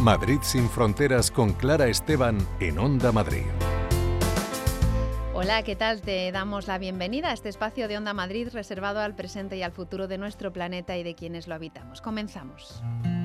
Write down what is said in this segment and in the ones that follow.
Madrid sin fronteras con Clara Esteban en Onda Madrid. Hola, ¿qué tal? Te damos la bienvenida a este espacio de Onda Madrid reservado al presente y al futuro de nuestro planeta y de quienes lo habitamos. Comenzamos.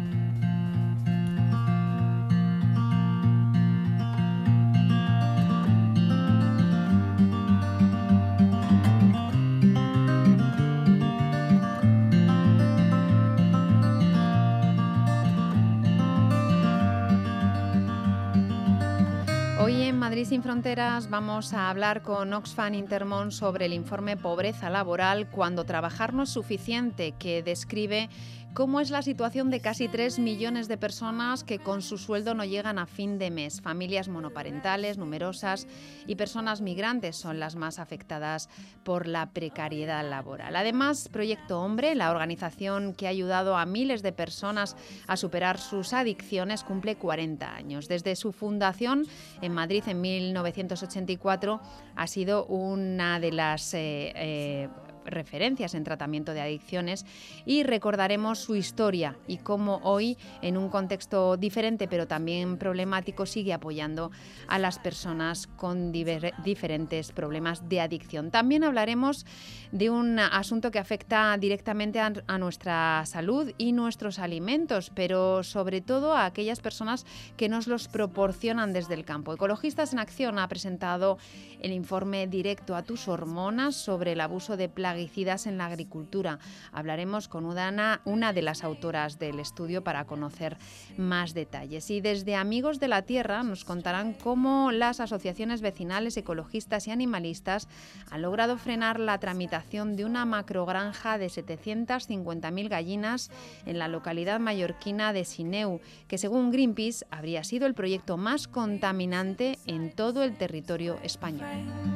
Hoy en Madrid sin fronteras vamos a hablar con Oxfam Intermón sobre el informe Pobreza Laboral cuando trabajar no es suficiente, que describe cómo es la situación de casi 3 millones de personas que con su sueldo no llegan a fin de mes. Familias monoparentales, numerosas y personas migrantes son las más afectadas por la precariedad laboral. Además, Proyecto Hombre, la organización que ha ayudado a miles de personas a superar sus adicciones, cumple 40 años. Desde su fundación en Madrid en 1984 ha sido una de las referencias en tratamiento de adicciones y recordaremos su historia y cómo hoy, en un contexto diferente pero también problemático, sigue apoyando a las personas con diferentes problemas de adicción. También hablaremos de un asunto que afecta directamente a nuestra salud y nuestros alimentos, pero sobre todo a aquellas personas que nos los proporcionan desde el campo. Ecologistas en Acción ha presentado el informe Directo a tus hormonas sobre el abuso de plaguicidas en la agricultura. Hablaremos con una de las autoras del estudio para conocer más detalles. Y desde Amigos de la Tierra nos contarán cómo las asociaciones vecinales, ecologistas y animalistas han logrado frenar la tramitación de una macrogranja de 750.000 gallinas en la localidad mallorquina de Sineu, que según Greenpeace habría sido el proyecto más contaminante en todo el territorio español.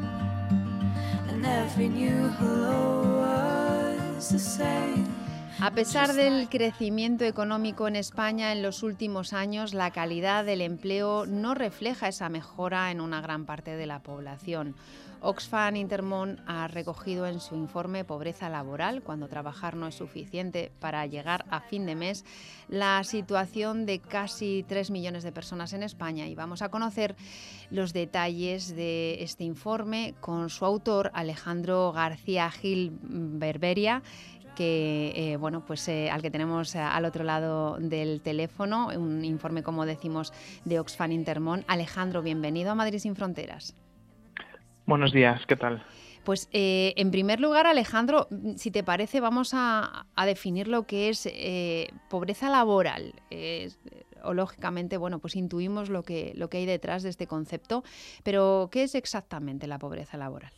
A pesar del crecimiento económico en España en los últimos años, la calidad del empleo no refleja esa mejora en una gran parte de la población. Oxfam Intermón ha recogido en su informe Pobreza Laboral, cuando trabajar no es suficiente para llegar a fin de mes, la situación de casi 3 millones de personas en España. Y vamos a conocer los detalles de este informe con su autor, Alejandro García Gil Berberia, que al que tenemos al otro lado del teléfono, un informe, como decimos, de Oxfam Intermón. Alejandro, bienvenido a Madrid sin fronteras. Buenos días, ¿qué tal? Pues en primer lugar, Alejandro, si te parece, vamos a definir lo que es pobreza laboral. O lógicamente, pues intuimos lo que hay detrás de este concepto, pero ¿qué es exactamente la pobreza laboral?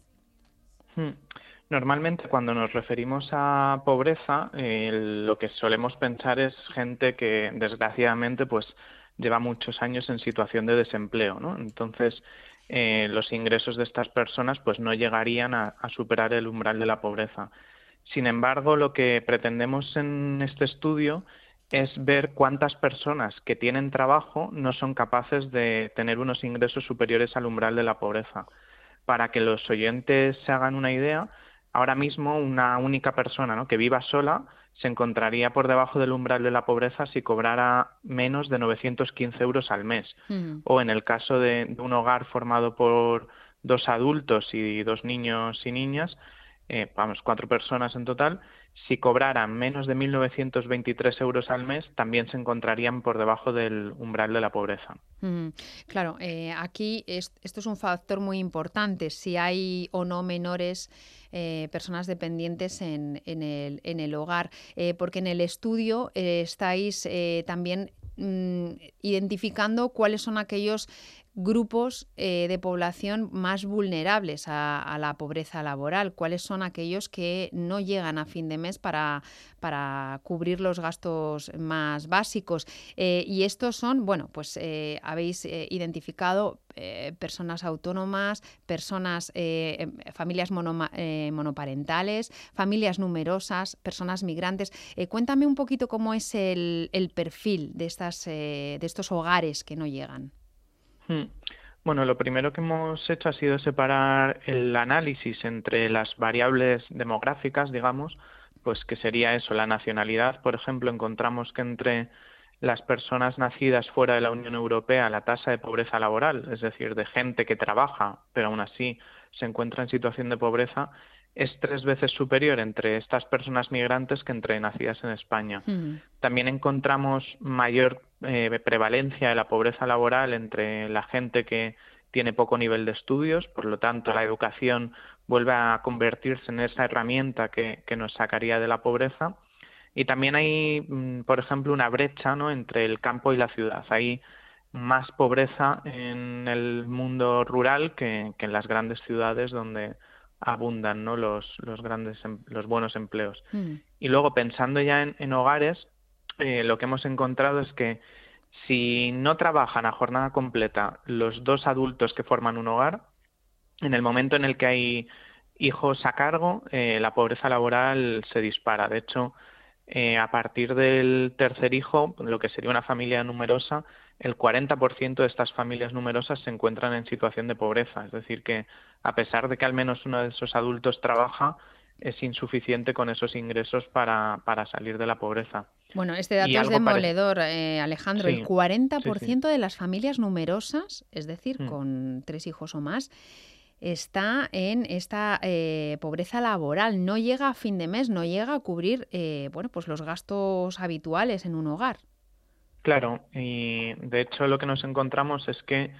Normalmente cuando nos referimos a pobreza, lo que solemos pensar es gente que desgraciadamente pues lleva muchos años en situación de desempleo, ¿no? Entonces, los ingresos de estas personas pues no llegarían a superar el umbral de la pobreza. Sin embargo, lo que pretendemos en este estudio es ver cuántas personas que tienen trabajo no son capaces de tener unos ingresos superiores al umbral de la pobreza. Para que los oyentes se hagan una idea, ahora mismo una única persona, ¿no?, que viva sola se encontraría por debajo del umbral de la pobreza si cobrara menos de 915 euros al mes. O en el caso de un hogar formado por 2 adultos y 2 niños y niñas, 4 personas en total, si cobraran menos de 1.923 euros al mes, también se encontrarían por debajo del umbral de la pobreza. Claro, aquí esto es un factor muy importante, si hay o no menores personas dependientes en el hogar, porque en el estudio estáis también identificando cuáles son aquellos grupos de población más vulnerables a la pobreza laboral, cuáles son aquellos que no llegan a fin de mes para cubrir los gastos más básicos. Y estos son, habéis identificado personas autónomas, personas, familias monoparentales, familias numerosas, personas migrantes. Cuéntame un poquito cómo es el perfil de estos hogares que no llegan. Bueno, lo primero que hemos hecho ha sido separar el análisis entre las variables demográficas, digamos, pues que sería eso, la nacionalidad. Por ejemplo, encontramos que entre las personas nacidas fuera de la Unión Europea, la tasa de pobreza laboral, es decir, de gente que trabaja, pero aún así se encuentra en situación de pobreza, es 3 veces superior entre estas personas migrantes que entre nacidas en España. Mm. También encontramos mayor prevalencia de la pobreza laboral entre la gente que tiene poco nivel de estudios, por lo tanto la educación vuelve a convertirse en esa herramienta que nos sacaría de la pobreza. Y también hay, por ejemplo, una brecha, ¿no?, entre el campo y la ciudad. Hay más pobreza en el mundo rural que en las grandes ciudades donde abundan, ¿no?, los buenos empleos. Mm. Y luego, pensando ya en hogares, lo que hemos encontrado es que si no trabajan a jornada completa los dos adultos que forman un hogar, en el momento en el que hay hijos a cargo, la pobreza laboral se dispara. De hecho, a partir del tercer hijo, lo que sería una familia numerosa, el 40% de estas familias numerosas se encuentran en situación de pobreza. Es decir, que a pesar de que al menos uno de esos adultos trabaja, es insuficiente con esos ingresos para salir de la pobreza. Bueno, este Y dato es algo parece. demoledor, Alejandro. El Sí, sí, sí. 40% de las familias numerosas, es decir, Mm. con 3 hijos o más, está en esta pobreza laboral. No llega a fin de mes, no llega a cubrir bueno, pues los gastos habituales en un hogar. Claro, y de hecho lo que nos encontramos es que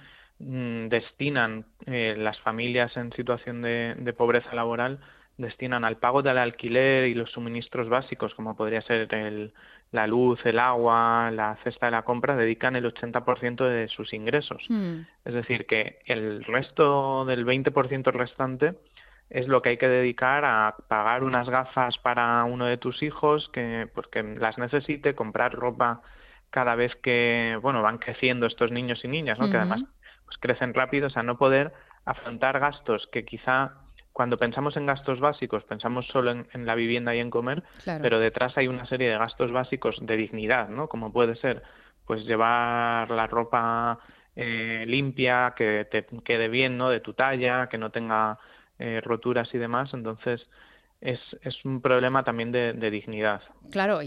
destinan las familias en situación de pobreza laboral, destinan al pago del alquiler y los suministros básicos, como podría ser la luz, el agua, la cesta de la compra, dedican el 80% de sus ingresos. Mm. Es decir, que el resto del 20% restante es lo que hay que dedicar a pagar unas gafas para uno de tus hijos, porque las necesite, comprar ropa cada vez que, bueno, van creciendo estos niños y niñas, ¿no?, que además Ujú. pues crecen rápido, o sea, no poder afrontar gastos que quizá cuando pensamos en gastos básicos pensamos solo en la vivienda y en comer, Claro. pero detrás hay una serie de gastos básicos de dignidad, ¿no? Como puede ser pues llevar la ropa limpia, que te quede bien, ¿no?, de tu talla, que no tenga roturas y demás. Entonces es un problema también de dignidad. Claro,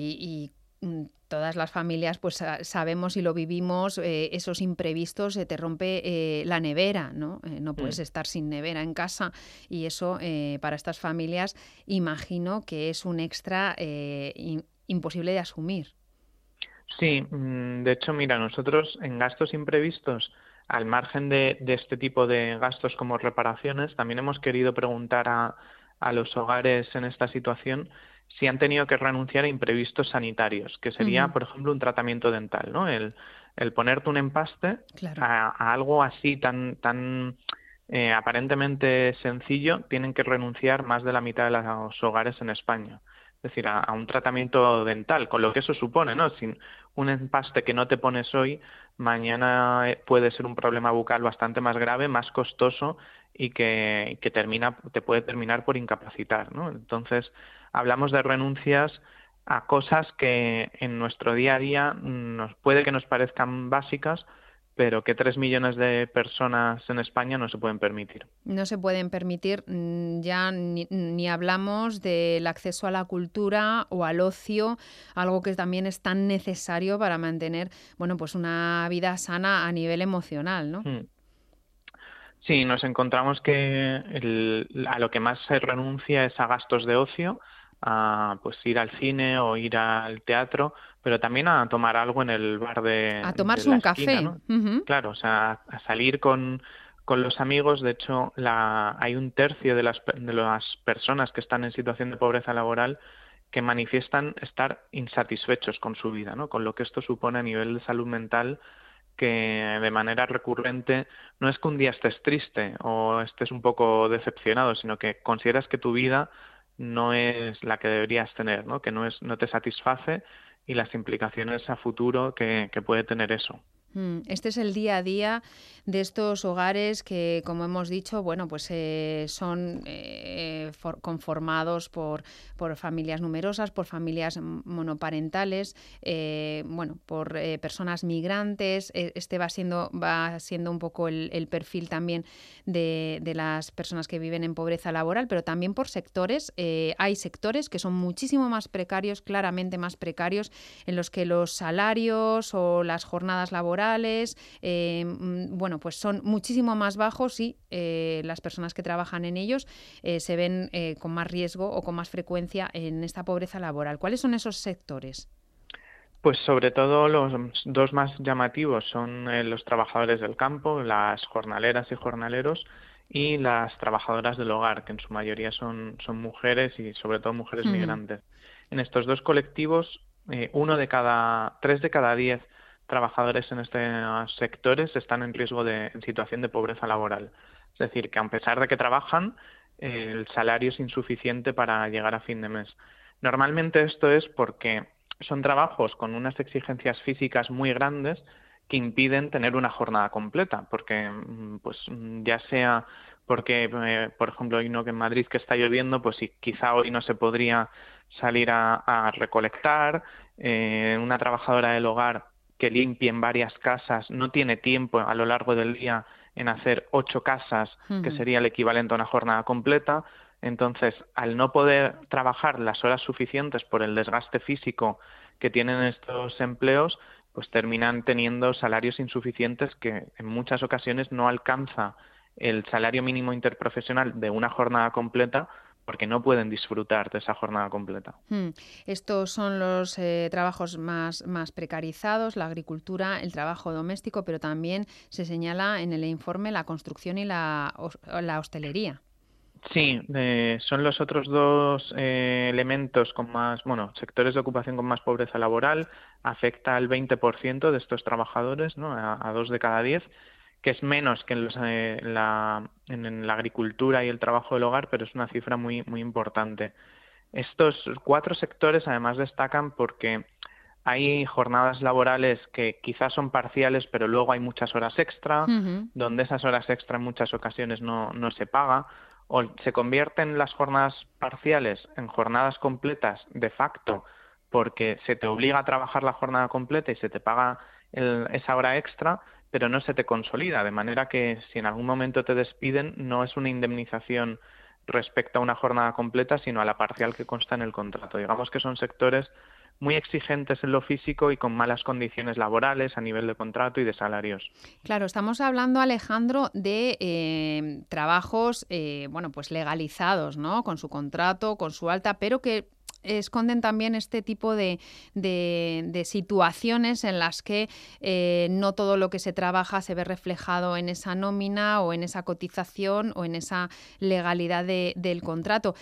todas las familias pues sabemos y lo vivimos, esos imprevistos, se te rompe la nevera, ¿no? No puedes Mm. estar sin nevera en casa y eso para estas familias imagino que es un extra imposible de asumir. Sí, de hecho, mira, nosotros en gastos imprevistos, al margen de este tipo de gastos como reparaciones, también hemos querido preguntar a los hogares en esta situación si han tenido que renunciar a imprevistos sanitarios, que sería, Ujú. por ejemplo, un tratamiento dental, ¿no? El ponerte un empaste Claro. a algo así tan aparentemente sencillo, tienen que renunciar más de la mitad de los hogares en España. Es decir, a un tratamiento dental, con lo que eso supone, ¿no? Sin un empaste que no te pones hoy, mañana puede ser un problema bucal bastante más grave, más costoso y que te puede terminar por incapacitar, ¿no? Entonces, hablamos de renuncias a cosas que en nuestro día a día puede que nos parezcan básicas, pero que 3 millones de personas en España no se pueden permitir. No se pueden permitir, ya ni hablamos del acceso a la cultura o al ocio, algo que también es tan necesario para mantener, bueno, pues una vida sana a nivel emocional, ¿no? Mm. Sí, nos encontramos que a lo que más se renuncia es a gastos de ocio, a pues ir al cine o ir al teatro, pero también a tomar algo en el bar A de tomarse la un esquina, café. ¿no? Ujú. Claro, o sea, a salir con los amigos. De hecho, hay un tercio de las personas que están en situación de pobreza laboral que manifiestan estar insatisfechos con su vida, ¿no? Con lo que esto supone a nivel de salud mental, que de manera recurrente no es que un día estés triste o estés un poco decepcionado, sino que consideras que tu vida no es la que deberías tener, ¿no? Que no te satisface, y las implicaciones a futuro que puede tener eso. Este es el día a día de estos hogares que, como hemos dicho, bueno, pues son conformados por familias numerosas, por familias monoparentales, por personas migrantes. Este va siendo un poco el perfil también de las personas que viven en pobreza laboral, pero también por sectores. Hay sectores que son muchísimo más precarios, claramente más precarios, en los que los salarios o las jornadas laborales pues son muchísimo más bajos y las personas que trabajan en ellos se ven con más riesgo o con más frecuencia en esta pobreza laboral. ¿Cuáles son esos sectores? Pues sobre todo los dos más llamativos son los trabajadores del campo, las jornaleras y jornaleros, y las trabajadoras del hogar, que en su mayoría son mujeres y sobre todo mujeres migrantes. En estos dos colectivos, 3 de cada 10 trabajadores en estos sectores están en riesgo en situación de pobreza laboral. Es decir, que a pesar de que trabajan, el salario es insuficiente para llegar a fin de mes. Normalmente esto es porque son trabajos con unas exigencias físicas muy grandes que impiden tener una jornada completa, porque ya sea porque, por ejemplo, hoy no, que en Madrid que está lloviendo, pues quizá hoy no se podría salir a recolectar, una trabajadora del hogar que limpie en varias casas no tiene tiempo a lo largo del día en hacer 8 casas, que sería el equivalente a una jornada completa. Entonces, al no poder trabajar las horas suficientes por el desgaste físico que tienen estos empleos, pues terminan teniendo salarios insuficientes que en muchas ocasiones no alcanza el salario mínimo interprofesional de una jornada completa, porque no pueden disfrutar de esa jornada completa. Estos son los trabajos más precarizados, la agricultura, el trabajo doméstico, pero también se señala en el informe la construcción y la hostelería. Sí, son los otros dos elementos con más, sectores de ocupación con más pobreza laboral. Afecta al 20% de estos trabajadores, ¿no? A 2 de cada 10, que es menos que en la agricultura y el trabajo del hogar, pero es una cifra muy, muy importante. Estos 4 sectores además destacan porque hay jornadas laborales que quizás son parciales, pero luego hay muchas horas extra, donde esas horas extra en muchas ocasiones no se paga, o se convierten las jornadas parciales en jornadas completas de facto, porque se te obliga a trabajar la jornada completa y se te paga esa hora extra, pero no se te consolida, de manera que si en algún momento te despiden, no es una indemnización respecto a una jornada completa, sino a la parcial que consta en el contrato. Digamos que son sectores muy exigentes en lo físico y con malas condiciones laborales a nivel de contrato y de salarios. Claro, estamos hablando, Alejandro, de trabajos pues legalizados, ¿no? Con su contrato, con su alta, pero que esconden también este tipo de situaciones en las que no todo lo que se trabaja se ve reflejado en esa nómina o en esa cotización o en esa legalidad del contrato.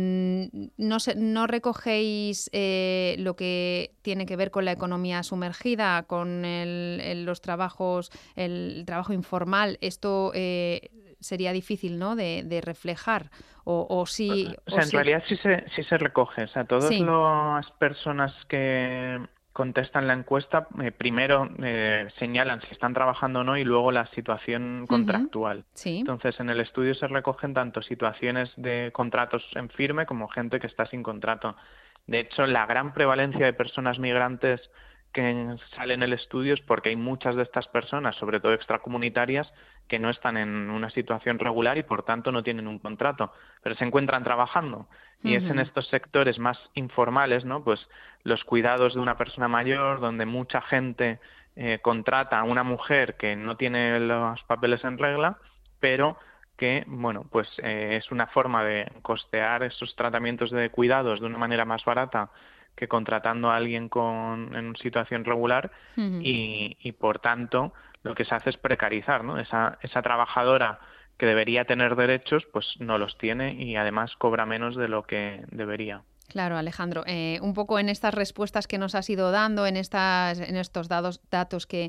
No recogéis lo que tiene que ver con la economía sumergida, con los trabajos, el trabajo informal. Esto sería difícil, ¿no?, de reflejar. O sí, en realidad sí se recoge. O sea, todas las personas que contestan la encuesta primero señalan si están trabajando o no y luego la situación contractual. Entonces, en el estudio se recogen tanto situaciones de contratos en firme como gente que está sin contrato. De hecho, la gran prevalencia de personas migrantes que sale en el estudio es porque hay muchas de estas personas, sobre todo extracomunitarias, que no están en una situación regular y por tanto no tienen un contrato, pero se encuentran trabajando. Y es en estos sectores más informales, ¿no? Pues los cuidados de una persona mayor, donde mucha gente contrata a una mujer que no tiene los papeles en regla, pero que, es una forma de costear esos tratamientos de cuidados de una manera más barata que contratando a alguien en una situación regular y por tanto lo que se hace es precarizar, ¿no? Esa trabajadora que debería tener derechos, pues no los tiene y además cobra menos de lo que debería. Claro, Alejandro. Un poco en estas respuestas que nos has ido dando, en estos datos que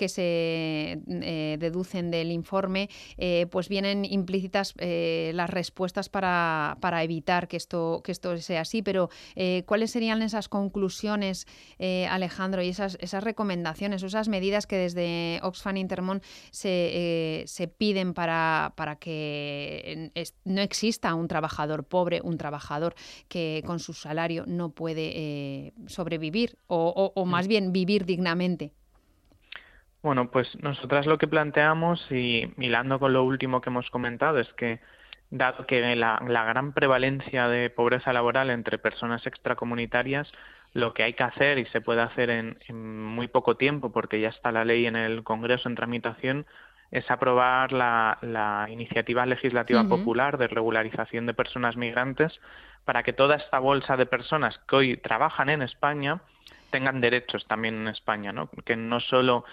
se deducen del informe, pues vienen implícitas las respuestas para evitar que esto sea así. Pero ¿cuáles serían esas conclusiones, Alejandro, y esas recomendaciones, esas medidas que desde Oxfam Intermón se piden para que no exista un trabajador pobre, un trabajador que con su salario no puede sobrevivir o más bien vivir dignamente? Bueno, pues nosotras lo que planteamos, y hilando con lo último que hemos comentado, es que dado que la gran prevalencia de pobreza laboral entre personas extracomunitarias, lo que hay que hacer, y se puede hacer en muy poco tiempo, porque ya está la ley en el Congreso en tramitación, es aprobar la iniciativa legislativa Ujú. popular de regularización de personas migrantes, para que toda esta bolsa de personas que hoy trabajan en España tengan derechos también en España, ¿no? Que no solo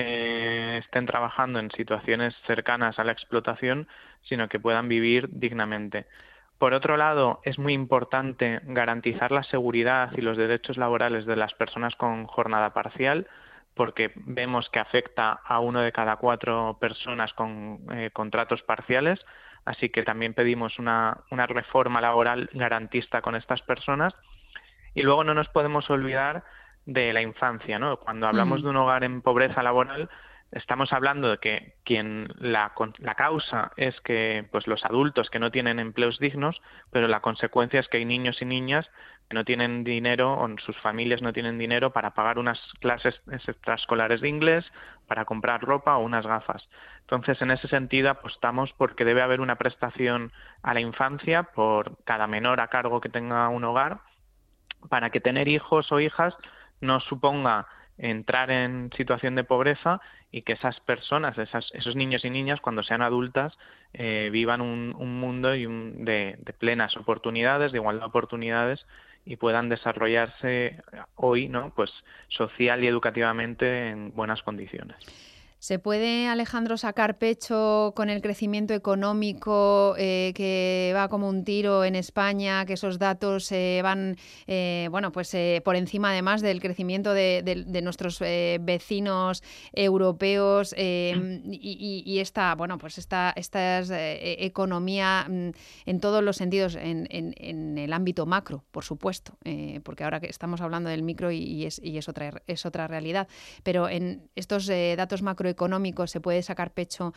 estén trabajando en situaciones cercanas a la explotación, sino que puedan vivir dignamente. Por otro lado, es muy importante garantizar la seguridad y los derechos laborales de las personas con jornada parcial, porque vemos que afecta a 1 de cada 4 personas con contratos parciales, así que también pedimos una reforma laboral garantista con estas personas. Y luego no nos podemos olvidar de la infancia, ¿no? Cuando hablamos Ujú. de un hogar en pobreza laboral, estamos hablando de que la causa es que pues los adultos que no tienen empleos dignos, pero la consecuencia es que hay niños y niñas que no tienen dinero, o sus familias no tienen dinero para pagar unas clases extraescolares de inglés, para comprar ropa o unas gafas. Entonces, en ese sentido, apostamos porque debe haber una prestación a la infancia por cada menor a cargo que tenga un hogar, para que tener hijos o hijas no suponga entrar en situación de pobreza, y que esas personas, esos niños y niñas, cuando sean adultas, vivan un mundo de plenas oportunidades, de igualdad de oportunidades, y puedan desarrollarse hoy, ¿no? Pues social y educativamente en buenas condiciones. ¿Se puede, Alejandro, sacar pecho con el crecimiento económico que va como un tiro en España, que esos datos van por encima además del crecimiento de nuestros vecinos europeos y esta economía en todos los sentidos, en el ámbito macro, por supuesto, porque ahora que estamos hablando del micro y es otra realidad, pero en estos datos macroeconómicos se puede sacar pecho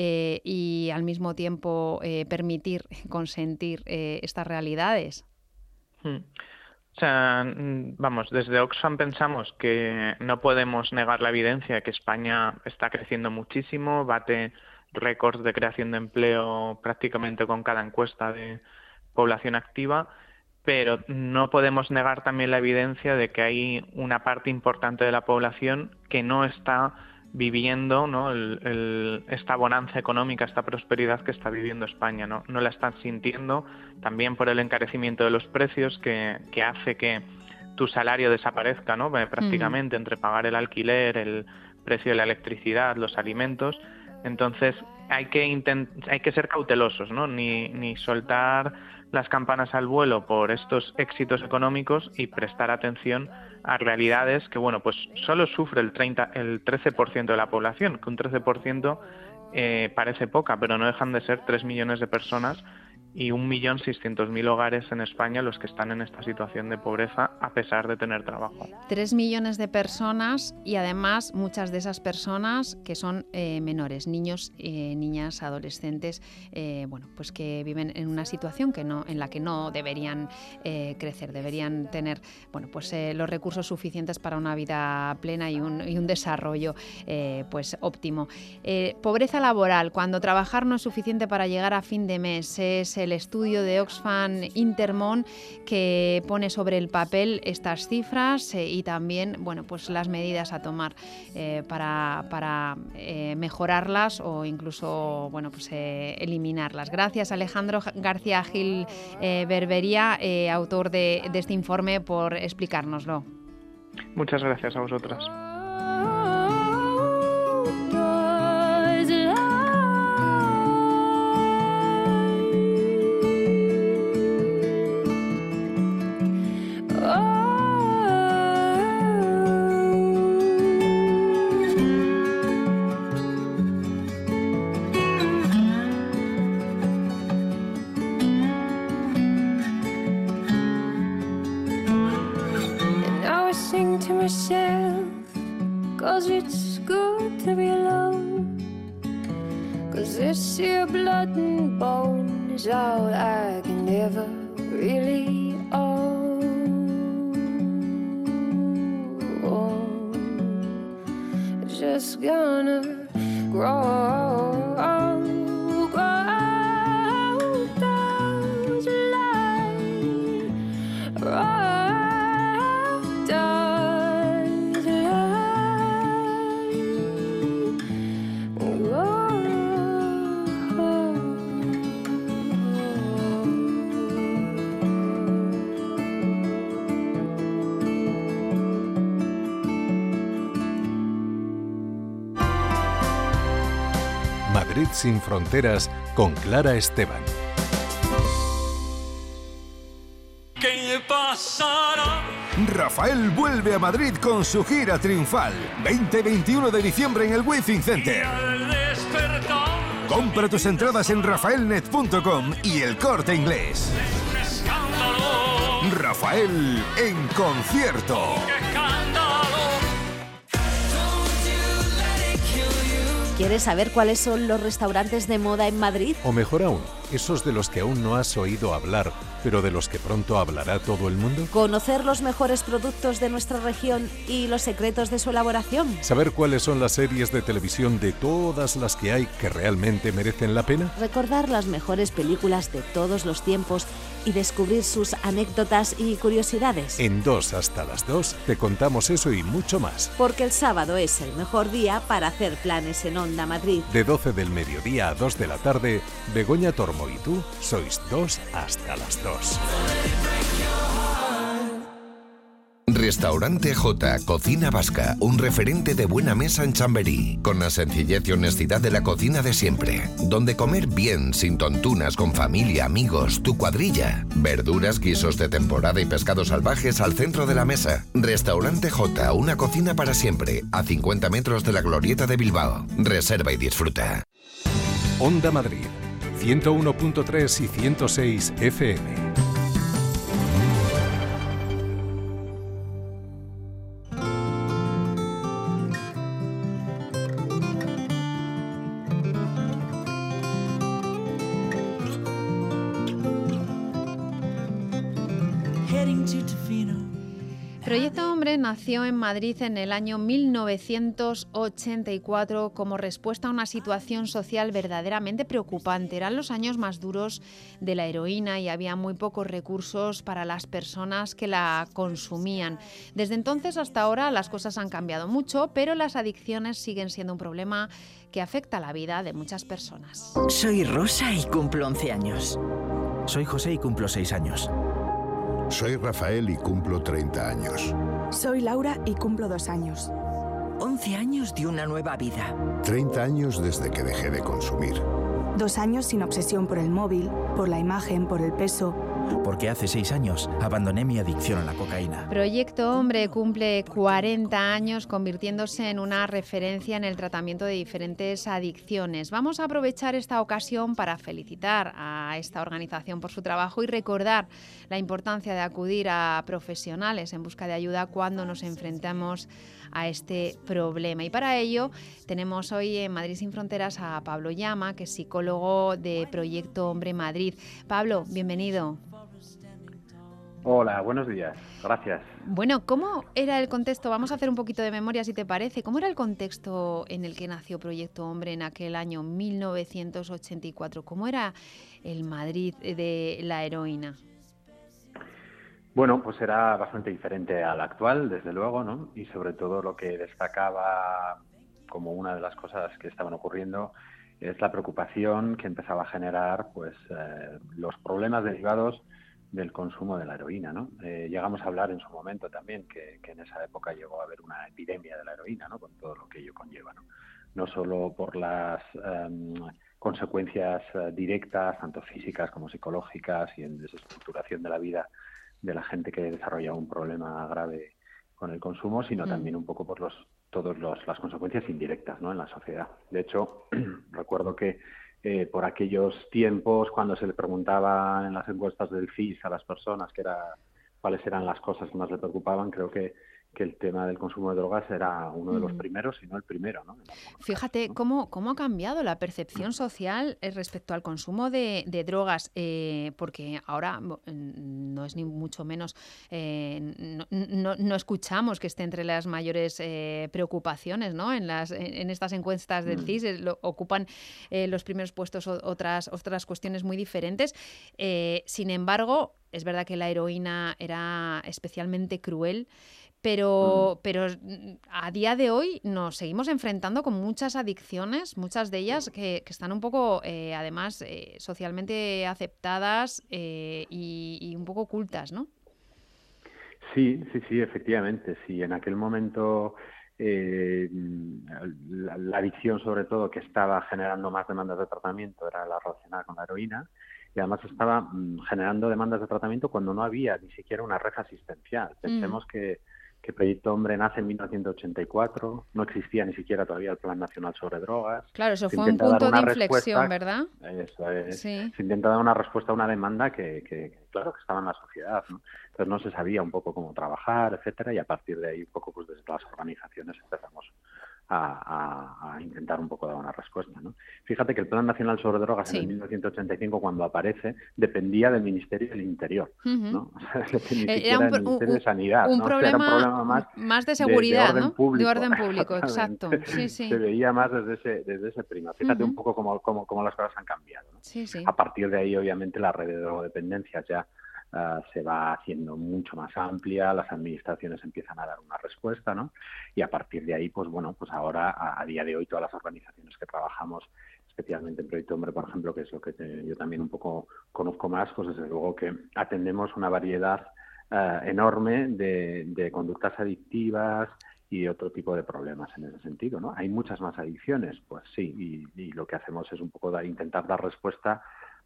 y al mismo tiempo permitir, consentir estas realidades? Mm. O sea, vamos, desde Oxfam pensamos que no podemos negar la evidencia de que España está creciendo muchísimo, bate récords de creación de empleo prácticamente con cada encuesta de población activa, pero no podemos negar también la evidencia de que hay una parte importante de la población que no está viviendo, ¿no? Esta bonanza económica, esta prosperidad que está viviendo España, ¿no? No la están sintiendo, también por el encarecimiento de los precios que hace que tu salario desaparezca, ¿no? Ujú. Prácticamente, entre pagar el alquiler, el precio de la electricidad, los alimentos. Entonces hay que ser cautelosos, ¿no? Ni soltar las campanas al vuelo por estos éxitos económicos, y prestar atención a realidades que, bueno, pues solo sufre el 13% de la población, que un 13% parece poca, pero no dejan de ser 3 millones de personas y 1.600.000 hogares en España los que están en esta situación de pobreza a pesar de tener trabajo. 3 millones de personas y además muchas de esas personas que son menores, niños, niñas, adolescentes, pues que viven en una situación en la que no deberían crecer, deberían tener los recursos suficientes para una vida plena y un desarrollo pues óptimo. Pobreza laboral, cuando trabajar no es suficiente para llegar a fin de mes, es el estudio de Oxfam Intermón que pone sobre el papel estas cifras y también pues las medidas a tomar para mejorarlas o incluso eliminarlas. Gracias, Alejandro García Gil Berbería, autor de este informe, por explicárnoslo. Muchas gracias a vosotras. it's good to be alone. 'Cause this here blood and bone is all I can ever really own. Just gonna grow, down July, down Madrid sin fronteras con Clara Esteban. ¿Qué pasará? Rafael vuelve a Madrid con su gira triunfal. 20-21 de diciembre en el Withing Center. Compra tus entradas en rafaelnet.com y El Corte Inglés. Rafael en concierto. ¿Quieres saber cuáles son los restaurantes de moda en Madrid? O mejor aún, esos de los que aún no has oído hablar, pero de los que pronto hablará todo el mundo. ¿Conocer los mejores productos de nuestra región y los secretos de su elaboración? ¿Saber cuáles son las series de televisión de todas las que hay que realmente merecen la pena? Recordar las mejores películas de todos los tiempos y descubrir sus anécdotas y curiosidades. En 2 hasta las 2 te contamos eso y mucho más. Porque el sábado es el mejor día para hacer planes en Onda Madrid. De 12 del mediodía a 2 de la tarde, Begoña Tormo y tú sois 2 hasta las 2. Restaurante J, Cocina Vasca, un referente de buena mesa en Chamberí, con la sencillez y honestidad de la cocina de siempre, donde comer bien, sin tontunas, con familia, amigos, tu cuadrilla, verduras, guisos de temporada y pescados salvajes al centro de la mesa. Restaurante J, una cocina para siempre, a 50 metros de la Glorieta de Bilbao. Reserva y disfruta. Onda Madrid, 101.3 y 106 FM. Proyecto Hombre nació en Madrid en el año 1984 como respuesta a una situación social verdaderamente preocupante. Eran los años más duros de la heroína y había muy pocos recursos para las personas que la consumían. Desde entonces hasta ahora las cosas han cambiado mucho, pero las adicciones siguen siendo un problema que afecta la vida de muchas personas. Soy Rosa y cumplo 11 años. Soy José y cumplo 6 años. Soy Rafael y cumplo 30 años. Soy Laura y cumplo 2 años. 11 años de una nueva vida. 30 años desde que dejé de consumir. 2 años sin obsesión por el móvil, por la imagen, por el peso. Porque hace 6 años abandoné mi adicción a la cocaína. Proyecto Hombre cumple 40 años convirtiéndose en una referencia en el tratamiento de diferentes adicciones. Vamos a aprovechar esta ocasión para felicitar a esta organización por su trabajo y recordar la importancia de acudir a profesionales en busca de ayuda cuando nos enfrentamos a este problema. Y para ello tenemos hoy en Madrid sin Fronteras a Pablo Llama, que es psicólogo de Proyecto Hombre Madrid. Pablo, bienvenido. Hola, buenos días. Gracias. Bueno, ¿cómo era el contexto? Vamos a hacer un poquito de memoria, si te parece. ¿Cómo era el contexto en el que nació Proyecto Hombre en aquel año 1984? ¿Cómo era el Madrid de la heroína? Bueno, pues era bastante diferente al actual, desde luego, ¿no? Y sobre todo lo que destacaba como una de las cosas que estaban ocurriendo es la preocupación que empezaba a generar pues los problemas derivados del consumo de la heroína, ¿no? Llegamos a hablar en su momento también que en esa época llegó a haber una epidemia de la heroína, ¿no? Con todo lo que ello conlleva, ¿no? No solo por las consecuencias directas, tanto físicas como psicológicas y en desestructuración de la vida de la gente que desarrolla un problema grave con el consumo, sino también un poco por las consecuencias indirectas, ¿no? En la sociedad. De hecho, recuerdo que por aquellos tiempos, cuando se le preguntaba en las encuestas del CIS a las personas cuáles eran las cosas que más le preocupaban, creo que que el tema del consumo de drogas era uno de los primeros, si no el primero, ¿no? Fíjate cómo ha cambiado la percepción social respecto al consumo de drogas, porque ahora no es ni mucho menos, no escuchamos que esté entre las mayores preocupaciones, ¿no? En estas encuestas del CIS ocupan los primeros puestos otras cuestiones muy diferentes. Sin embargo, es verdad que la heroína era especialmente cruel, pero a día de hoy nos seguimos enfrentando con muchas adicciones, muchas de ellas que están un poco, además, socialmente aceptadas y un poco ocultas, ¿no? Sí, efectivamente. Sí, en aquel momento la adicción, sobre todo, que estaba generando más demandas de tratamiento era la relacionada con la heroína. Y además estaba generando demandas de tratamiento cuando no había ni siquiera una red asistencial. Pensemos que Proyecto Hombre nace en 1984, no existía ni siquiera todavía el Plan Nacional sobre Drogas. Claro, eso fue un punto de inflexión, ¿verdad? Eso es. Sí. Se intenta dar una respuesta a una demanda que claro, que estaba en la sociedad, ¿no? Entonces no se sabía un poco cómo trabajar, etcétera, y a partir de ahí un poco pues desde las organizaciones empezamos a intentar un poco dar una respuesta, ¿no? Fíjate que el Plan Nacional sobre Drogas en el 1985, cuando aparece, dependía del Ministerio del Interior, ¿no? O sea, ni siquiera del Ministerio de Sanidad, un ¿no? problema más de seguridad, de orden público, de orden público, exacto. Sí. Se veía más desde ese prisma. Fíjate un poco cómo las cosas han cambiado, ¿no? Sí. A partir de ahí, obviamente, la red de drogodependencias ya se va haciendo mucho más amplia, las administraciones empiezan a dar una respuesta, ¿no? Y a partir de ahí, pues bueno, pues ahora, a día de hoy, todas las organizaciones que trabajamos, especialmente en Proyecto Hombre, por ejemplo, que es lo que yo también un poco conozco más, pues desde luego que atendemos una variedad enorme de conductas adictivas y otro tipo de problemas en ese sentido, ¿no? ¿Hay muchas más adicciones? Pues sí, y lo que hacemos es un poco intentar dar respuesta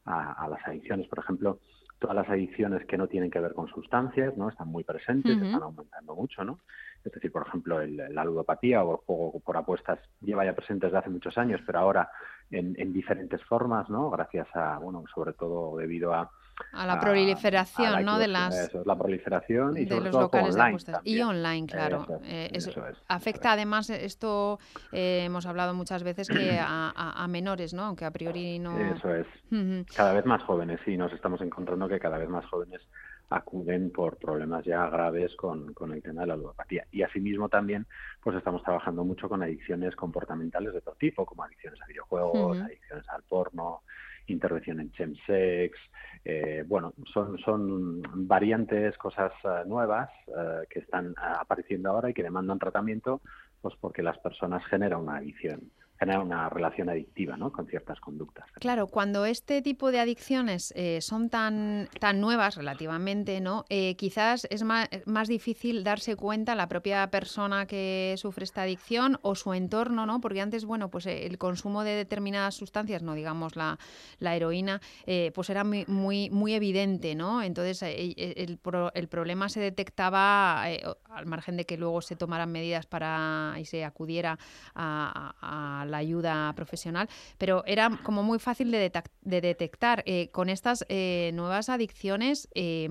a las adicciones. Por ejemplo, todas las adicciones que no tienen que ver con sustancias, ¿no? Están muy presentes, están aumentando mucho, ¿no? Es decir, por ejemplo, la ludopatía o el juego por apuestas lleva ya presente desde hace muchos años, pero ahora en diferentes formas, ¿no? Gracias a, bueno, sobre todo debido a la proliferación, ¿no? La proliferación y de sobre los todo locales online de apuestas. también. Y online, claro. Eso afecta además, esto hemos hablado muchas veces, que a menores, ¿no? Aunque a priori no... Eso es. Cada vez más jóvenes, sí, nos estamos encontrando que cada vez más jóvenes acuden por problemas ya graves con el tema de la ludopatía. Y asimismo también pues estamos trabajando mucho con adicciones comportamentales de todo tipo, como adicciones a videojuegos, adicciones al porno, intervención en chemsex. Bueno, son variantes, cosas nuevas que están apareciendo ahora y que demandan tratamiento, pues porque las personas generan una adicción, generan una relación adictiva, ¿no? Con ciertas conductas. Claro, cuando este tipo de adicciones son tan nuevas relativamente, ¿no? Quizás es más difícil darse cuenta la propia persona que sufre esta adicción o su entorno, ¿no? Porque antes, bueno, pues el consumo de determinadas sustancias, no digamos la heroína, pues era muy evidente, ¿no? Entonces el problema se detectaba al margen de que luego se tomaran medidas y se acudiera a la ayuda profesional, pero era como muy fácil de detectar. Con estas nuevas adicciones,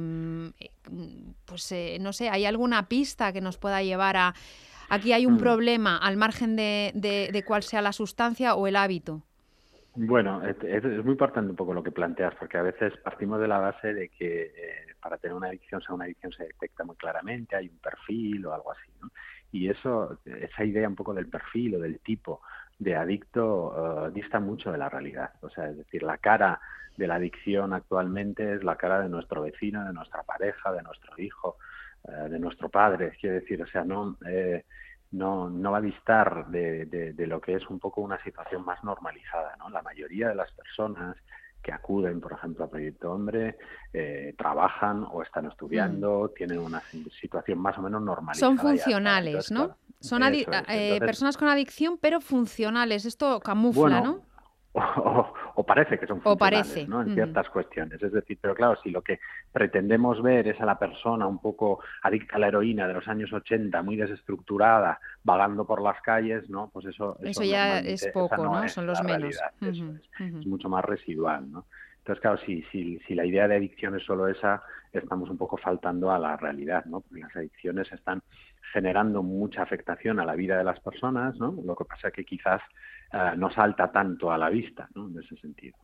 pues no sé, ¿hay alguna pista que nos pueda llevar a aquí hay un problema al margen de cuál sea la sustancia o el hábito? Bueno, es muy importante un poco lo que planteas, porque a veces partimos de la base de que para tener una adicción se detecta muy claramente, hay un perfil o algo así, ¿no? Y esa idea un poco del perfil o del tipo de adicto dista mucho de la realidad. O sea, es decir, la cara de la adicción actualmente es la cara de nuestro vecino, de nuestra pareja, de nuestro hijo, de nuestro padre. Quiero decir, o sea, no va a distar de lo que es un poco una situación más normalizada, ¿no? La mayoría de las personas que acuden, por ejemplo, a Proyecto Hombre, trabajan o están estudiando, tienen una situación más o menos normalizada. Son funcionales, ¿no? Son personas con adicción, pero funcionales. Esto camufla, bueno, ¿no? O o parece que son funcionales, parece. ¿no? En ciertas cuestiones. Es decir, pero claro, si lo que pretendemos ver es a la persona un poco adicta a la heroína de los años 80, muy desestructurada, vagando por las calles, ¿no? Pues eso ya es poco, ¿no? Es son los menos. Es mucho más residual, ¿no? Entonces, claro, si la idea de adicción es solo esa, estamos un poco faltando a la realidad, ¿no? Porque las adicciones están generando mucha afectación a la vida de las personas, ¿no? Lo que pasa es que quizás no salta tanto a la vista, ¿no? En ese sentido.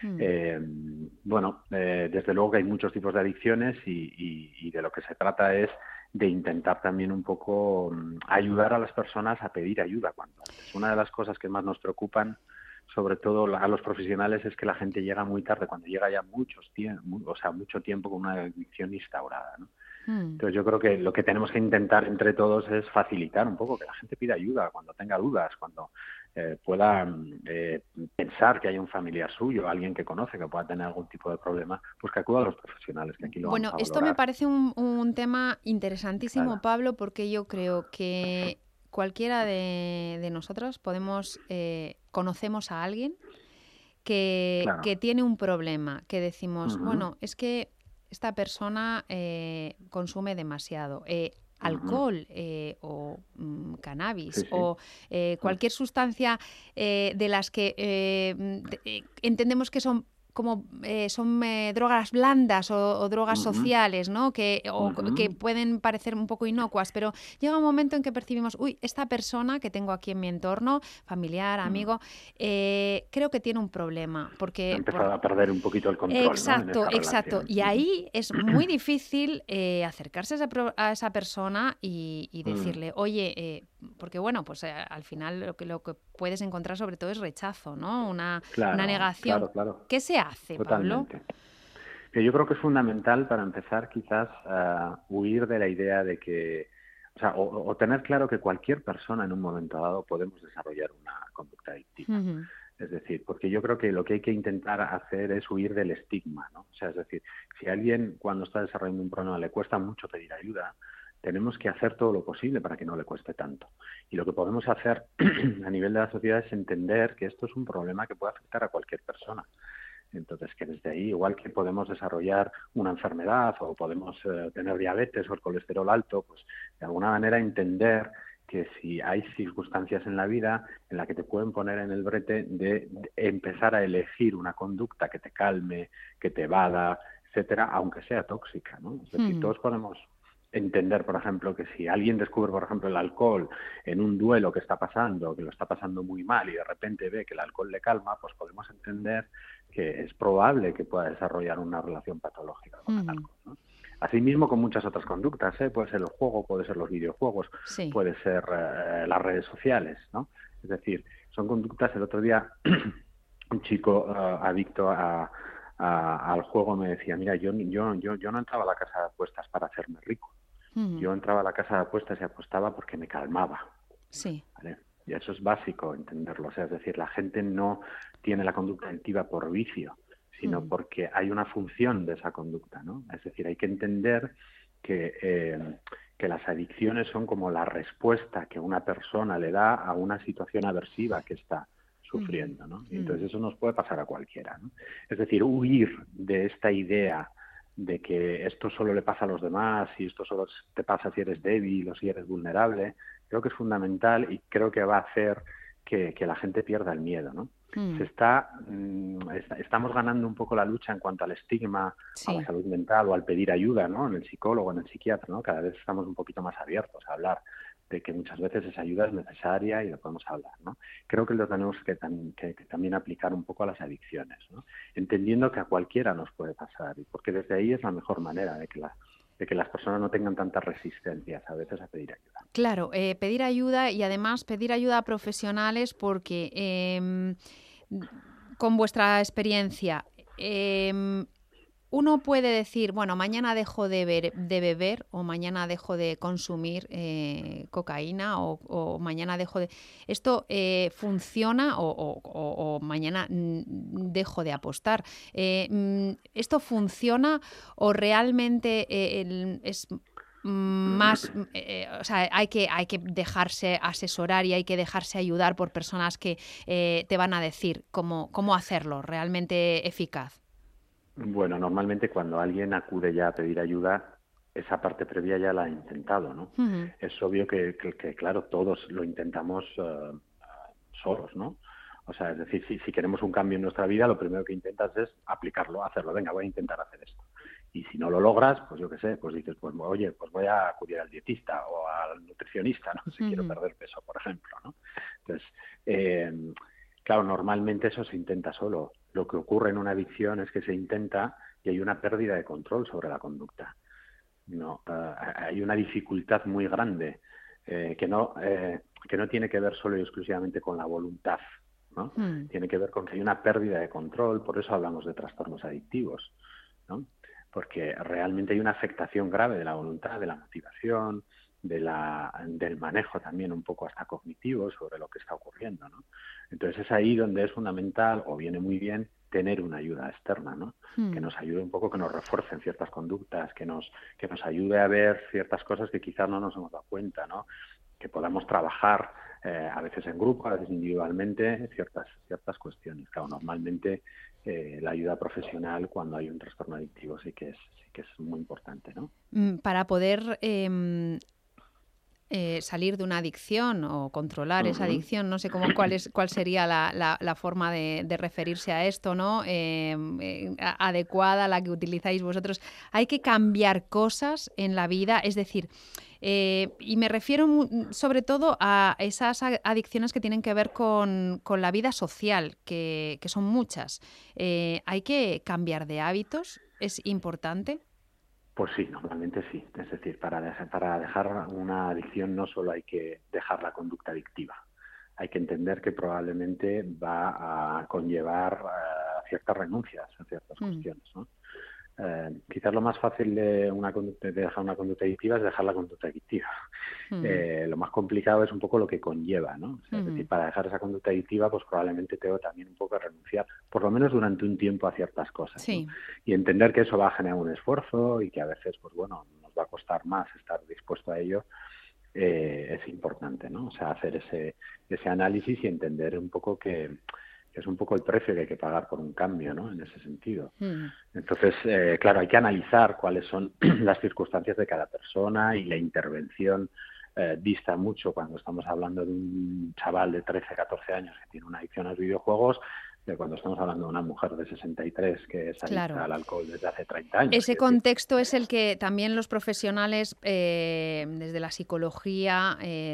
Desde luego que hay muchos tipos de adicciones y de lo que se trata es de intentar también un poco ayudar a las personas a pedir ayuda cuanto antes. Una de las cosas que más nos preocupan, sobre todo a los profesionales, es que la gente llega muy tarde, cuando llega ya mucho tiempo con una adicción instaurada, ¿no? Entonces yo creo que lo que tenemos que intentar entre todos es facilitar un poco que la gente pida ayuda cuando tenga dudas, cuando pueda pensar que hay un familiar suyo, alguien que conoce que pueda tener algún tipo de problema, pues que acuda a los profesionales, que aquí lo vamos a valorar. Esto me parece un tema interesantísimo, claro. Pablo, porque yo creo que cualquiera de nosotros conocemos a alguien que tiene un problema, que decimos, bueno, es que esta persona consume demasiado alcohol o cannabis o cualquier sustancia de las que entendemos que son como son drogas blandas o drogas sociales, ¿no? Que pueden parecer un poco inocuas, pero llega un momento en que percibimos, esta persona que tengo aquí en mi entorno, familiar, amigo, creo que tiene un problema. Porque ha empezado a perder un poquito el control, exacto, ¿no? Exacto. Y ahí es muy difícil acercarse a esa persona y decirle, oye, porque bueno, pues al final lo que puedes encontrar sobre todo es rechazo, ¿no? Una negación. Claro. ¿Qué se hace, Totalmente. Pablo? Yo creo que es fundamental para empezar quizás huir de la idea de que, o tener claro que cualquier persona en un momento dado podemos desarrollar una conducta adictiva. Es decir, porque yo creo que lo que hay que intentar hacer es huir del estigma, ¿no? O sea, es decir, si a alguien cuando está desarrollando un problema le cuesta mucho pedir ayuda, tenemos que hacer todo lo posible para que no le cueste tanto. Y lo que podemos hacer a nivel de la sociedad es entender que esto es un problema que puede afectar a cualquier persona. Entonces, que desde ahí, igual que podemos desarrollar una enfermedad o podemos tener diabetes o el colesterol alto, pues de alguna manera entender que si hay circunstancias en la vida en las que te pueden poner en el brete de empezar a elegir una conducta que te calme, que te evada, etcétera, aunque sea tóxica, ¿no? Es decir, todos podemos entender, por ejemplo, que si alguien descubre, por ejemplo, el alcohol en un duelo que está pasando, que lo está pasando muy mal y de repente ve que el alcohol le calma, pues podemos entender que es probable que pueda desarrollar una relación patológica con el alcohol, ¿no? Asimismo con muchas otras conductas, puede ser el juego, puede ser los videojuegos, puede ser las redes sociales, ¿no? Es decir, son conductas. El otro día un chico adicto al juego me decía, mira, yo no entraba a la casa de apuestas para hacerme rico. Yo entraba a la casa de apuestas y apostaba porque me calmaba. Sí. ¿Vale? Y eso es básico entenderlo. O sea, es decir, la gente no tiene la conducta adictiva por vicio, sino porque hay una función de esa conducta, ¿no? Es decir, hay que entender que las adicciones son como la respuesta que una persona le da a una situación aversiva que está sufriendo, ¿no? Y entonces eso nos puede pasar a cualquiera, ¿no? Es decir, huir de esta idea de que esto solo le pasa a los demás y esto solo te pasa si eres débil o si eres vulnerable, creo que es fundamental y creo que va a hacer que la gente pierda el miedo, ¿no? Estamos ganando un poco la lucha en cuanto al estigma, a la salud mental o al pedir ayuda, ¿no? En el psicólogo, en el psiquiatra, ¿no? Cada vez estamos un poquito más abiertos a hablar de que muchas veces esa ayuda es necesaria y lo podemos hablar, ¿no? Creo que lo tenemos que también aplicar un poco a las adicciones, ¿no? Entendiendo que a cualquiera nos puede pasar, y porque desde ahí es la mejor manera de que las personas no tengan tantas resistencias a veces a pedir ayuda. Claro, pedir ayuda y además pedir ayuda a profesionales porque, con vuestra experiencia, uno puede decir, bueno, mañana dejo de beber o mañana dejo de consumir cocaína o mañana dejo de... ¿Esto funciona o mañana dejo de apostar? ¿Esto funciona o realmente es más, o sea, hay que dejarse asesorar y hay que dejarse ayudar por personas que te van a decir cómo hacerlo realmente eficaz. Bueno, normalmente cuando alguien acude ya a pedir ayuda, esa parte previa ya la ha intentado, ¿no? Uh-huh. Es obvio que claro, todos lo intentamos solos, ¿no? O sea, es decir, si queremos un cambio en nuestra vida, lo primero que intentas es aplicarlo, hacerlo. Venga, voy a intentar hacer esto. Y si no lo logras, pues yo qué sé, pues dices, pues oye, pues voy a acudir al dietista o al nutricionista, ¿no? Si quiero perder peso, por ejemplo, ¿no? Entonces, claro, normalmente eso se intenta solo. Lo que ocurre en una adicción es que se intenta y hay una pérdida de control sobre la conducta. No, hay una dificultad muy grande que no tiene que ver solo y exclusivamente con la voluntad, ¿no? Tiene que ver con que hay una pérdida de control, por eso hablamos de trastornos adictivos, ¿no? Porque realmente hay una afectación grave de la voluntad, de la motivación, del manejo también un poco hasta cognitivo sobre lo que está ocurriendo, ¿no? Entonces es ahí donde es fundamental, o viene muy bien, tener una ayuda externa, ¿no? Que nos ayude un poco, que nos refuerce en ciertas conductas, que nos ayude a ver ciertas cosas que quizás no nos hemos dado cuenta, ¿no? Que podamos trabajar a veces en grupo, a veces individualmente, ciertas cuestiones. Claro, normalmente la ayuda profesional cuando hay un trastorno adictivo sí que es muy importante, ¿no? Para poder salir de una adicción o controlar esa adicción, no sé cuál sería la forma de referirse a esto, ¿no? Adecuada, la que utilizáis vosotros. Hay que cambiar cosas en la vida, es decir, y me refiero sobre todo a esas adicciones que tienen que ver con la vida social, que son muchas. ¿Hay que cambiar de hábitos? ¿Es importante? Pues sí, normalmente sí. Es decir, para dejar una adicción no solo hay que dejar la conducta adictiva. Hay que entender que probablemente va a conllevar ciertas renuncias a ciertas cuestiones, ¿no? Quizás lo más fácil de dejar una conducta adictiva es dejar la conducta adictiva. Lo más complicado es un poco lo que conlleva, ¿no? O sea, es decir, para dejar esa conducta adictiva, pues probablemente tengo también un poco que renunciar, por lo menos durante un tiempo, a ciertas cosas, sí, ¿no? Y entender que eso va a generar un esfuerzo y que a veces, pues bueno, nos va a costar más estar dispuesto a ello. Es importante, ¿no? O sea, hacer ese análisis y entender un poco que es un poco el precio que hay que pagar por un cambio, ¿no? En ese sentido. Entonces, claro, hay que analizar cuáles son las circunstancias de cada persona y la intervención dista mucho cuando estamos hablando de un chaval de 13, 14 años que tiene una adicción a los videojuegos, de cuando estamos hablando de una mujer de 63 que es adicta al alcohol desde hace 30 años. Ese contexto es el que también los profesionales, desde la psicología,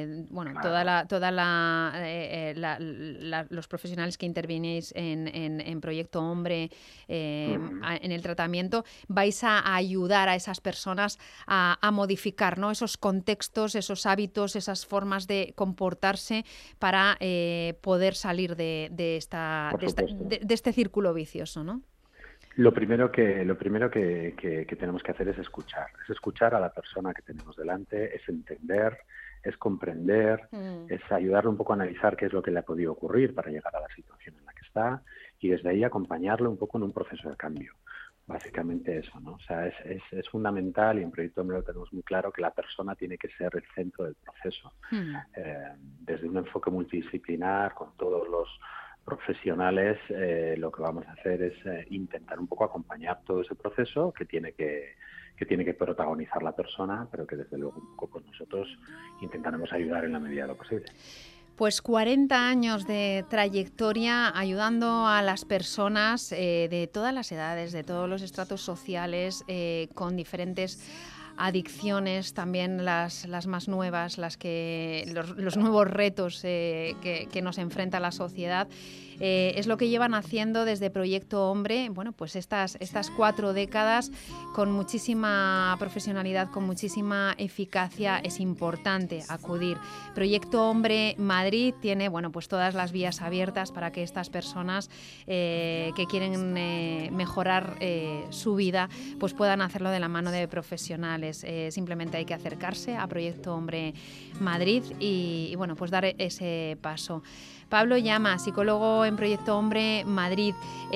los profesionales que intervinéis en Proyecto Hombre, en el tratamiento, vais a ayudar a esas personas a modificar, ¿no? Esos contextos, esos hábitos, esas formas de comportarse para poder salir de este círculo vicioso, ¿no? Lo primero que tenemos que hacer es escuchar a la persona que tenemos delante, es entender, es comprender, es ayudarle un poco a analizar qué es lo que le ha podido ocurrir para llegar a la situación en la que está y desde ahí acompañarle un poco en un proceso de cambio. Básicamente eso, ¿no? O sea, es fundamental, y en Proyecto Hombre lo tenemos muy claro, que la persona tiene que ser el centro del proceso. Desde un enfoque multidisciplinar, con todos los profesionales, lo que vamos a hacer es intentar un poco acompañar todo ese proceso que tiene que protagonizar la persona, pero que desde luego un poco nosotros intentaremos ayudar en la medida de lo posible. Pues 40 años de trayectoria ayudando a las personas de todas las edades, de todos los estratos sociales, con diferentes adicciones, también las más nuevas, los nuevos retos que nos enfrenta la sociedad. Es lo que llevan haciendo desde Proyecto Hombre, bueno, pues estas 4 décadas con muchísima profesionalidad, con muchísima eficacia. Es importante acudir. Proyecto Hombre Madrid tiene, bueno, pues todas las vías abiertas para que estas personas que quieren mejorar su vida, pues puedan hacerlo de la mano de profesionales. Simplemente hay que acercarse a Proyecto Hombre Madrid y bueno, pues dar ese paso. Pablo Llama, psicólogo en Proyecto Hombre Madrid,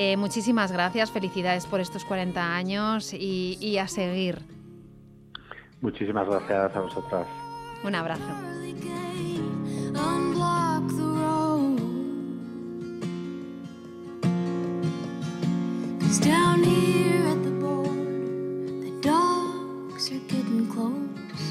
muchísimas gracias, felicidades por estos 40 años y a seguir. Muchísimas gracias a vosotras. Un abrazo. Down here at the border, the dogs are getting close.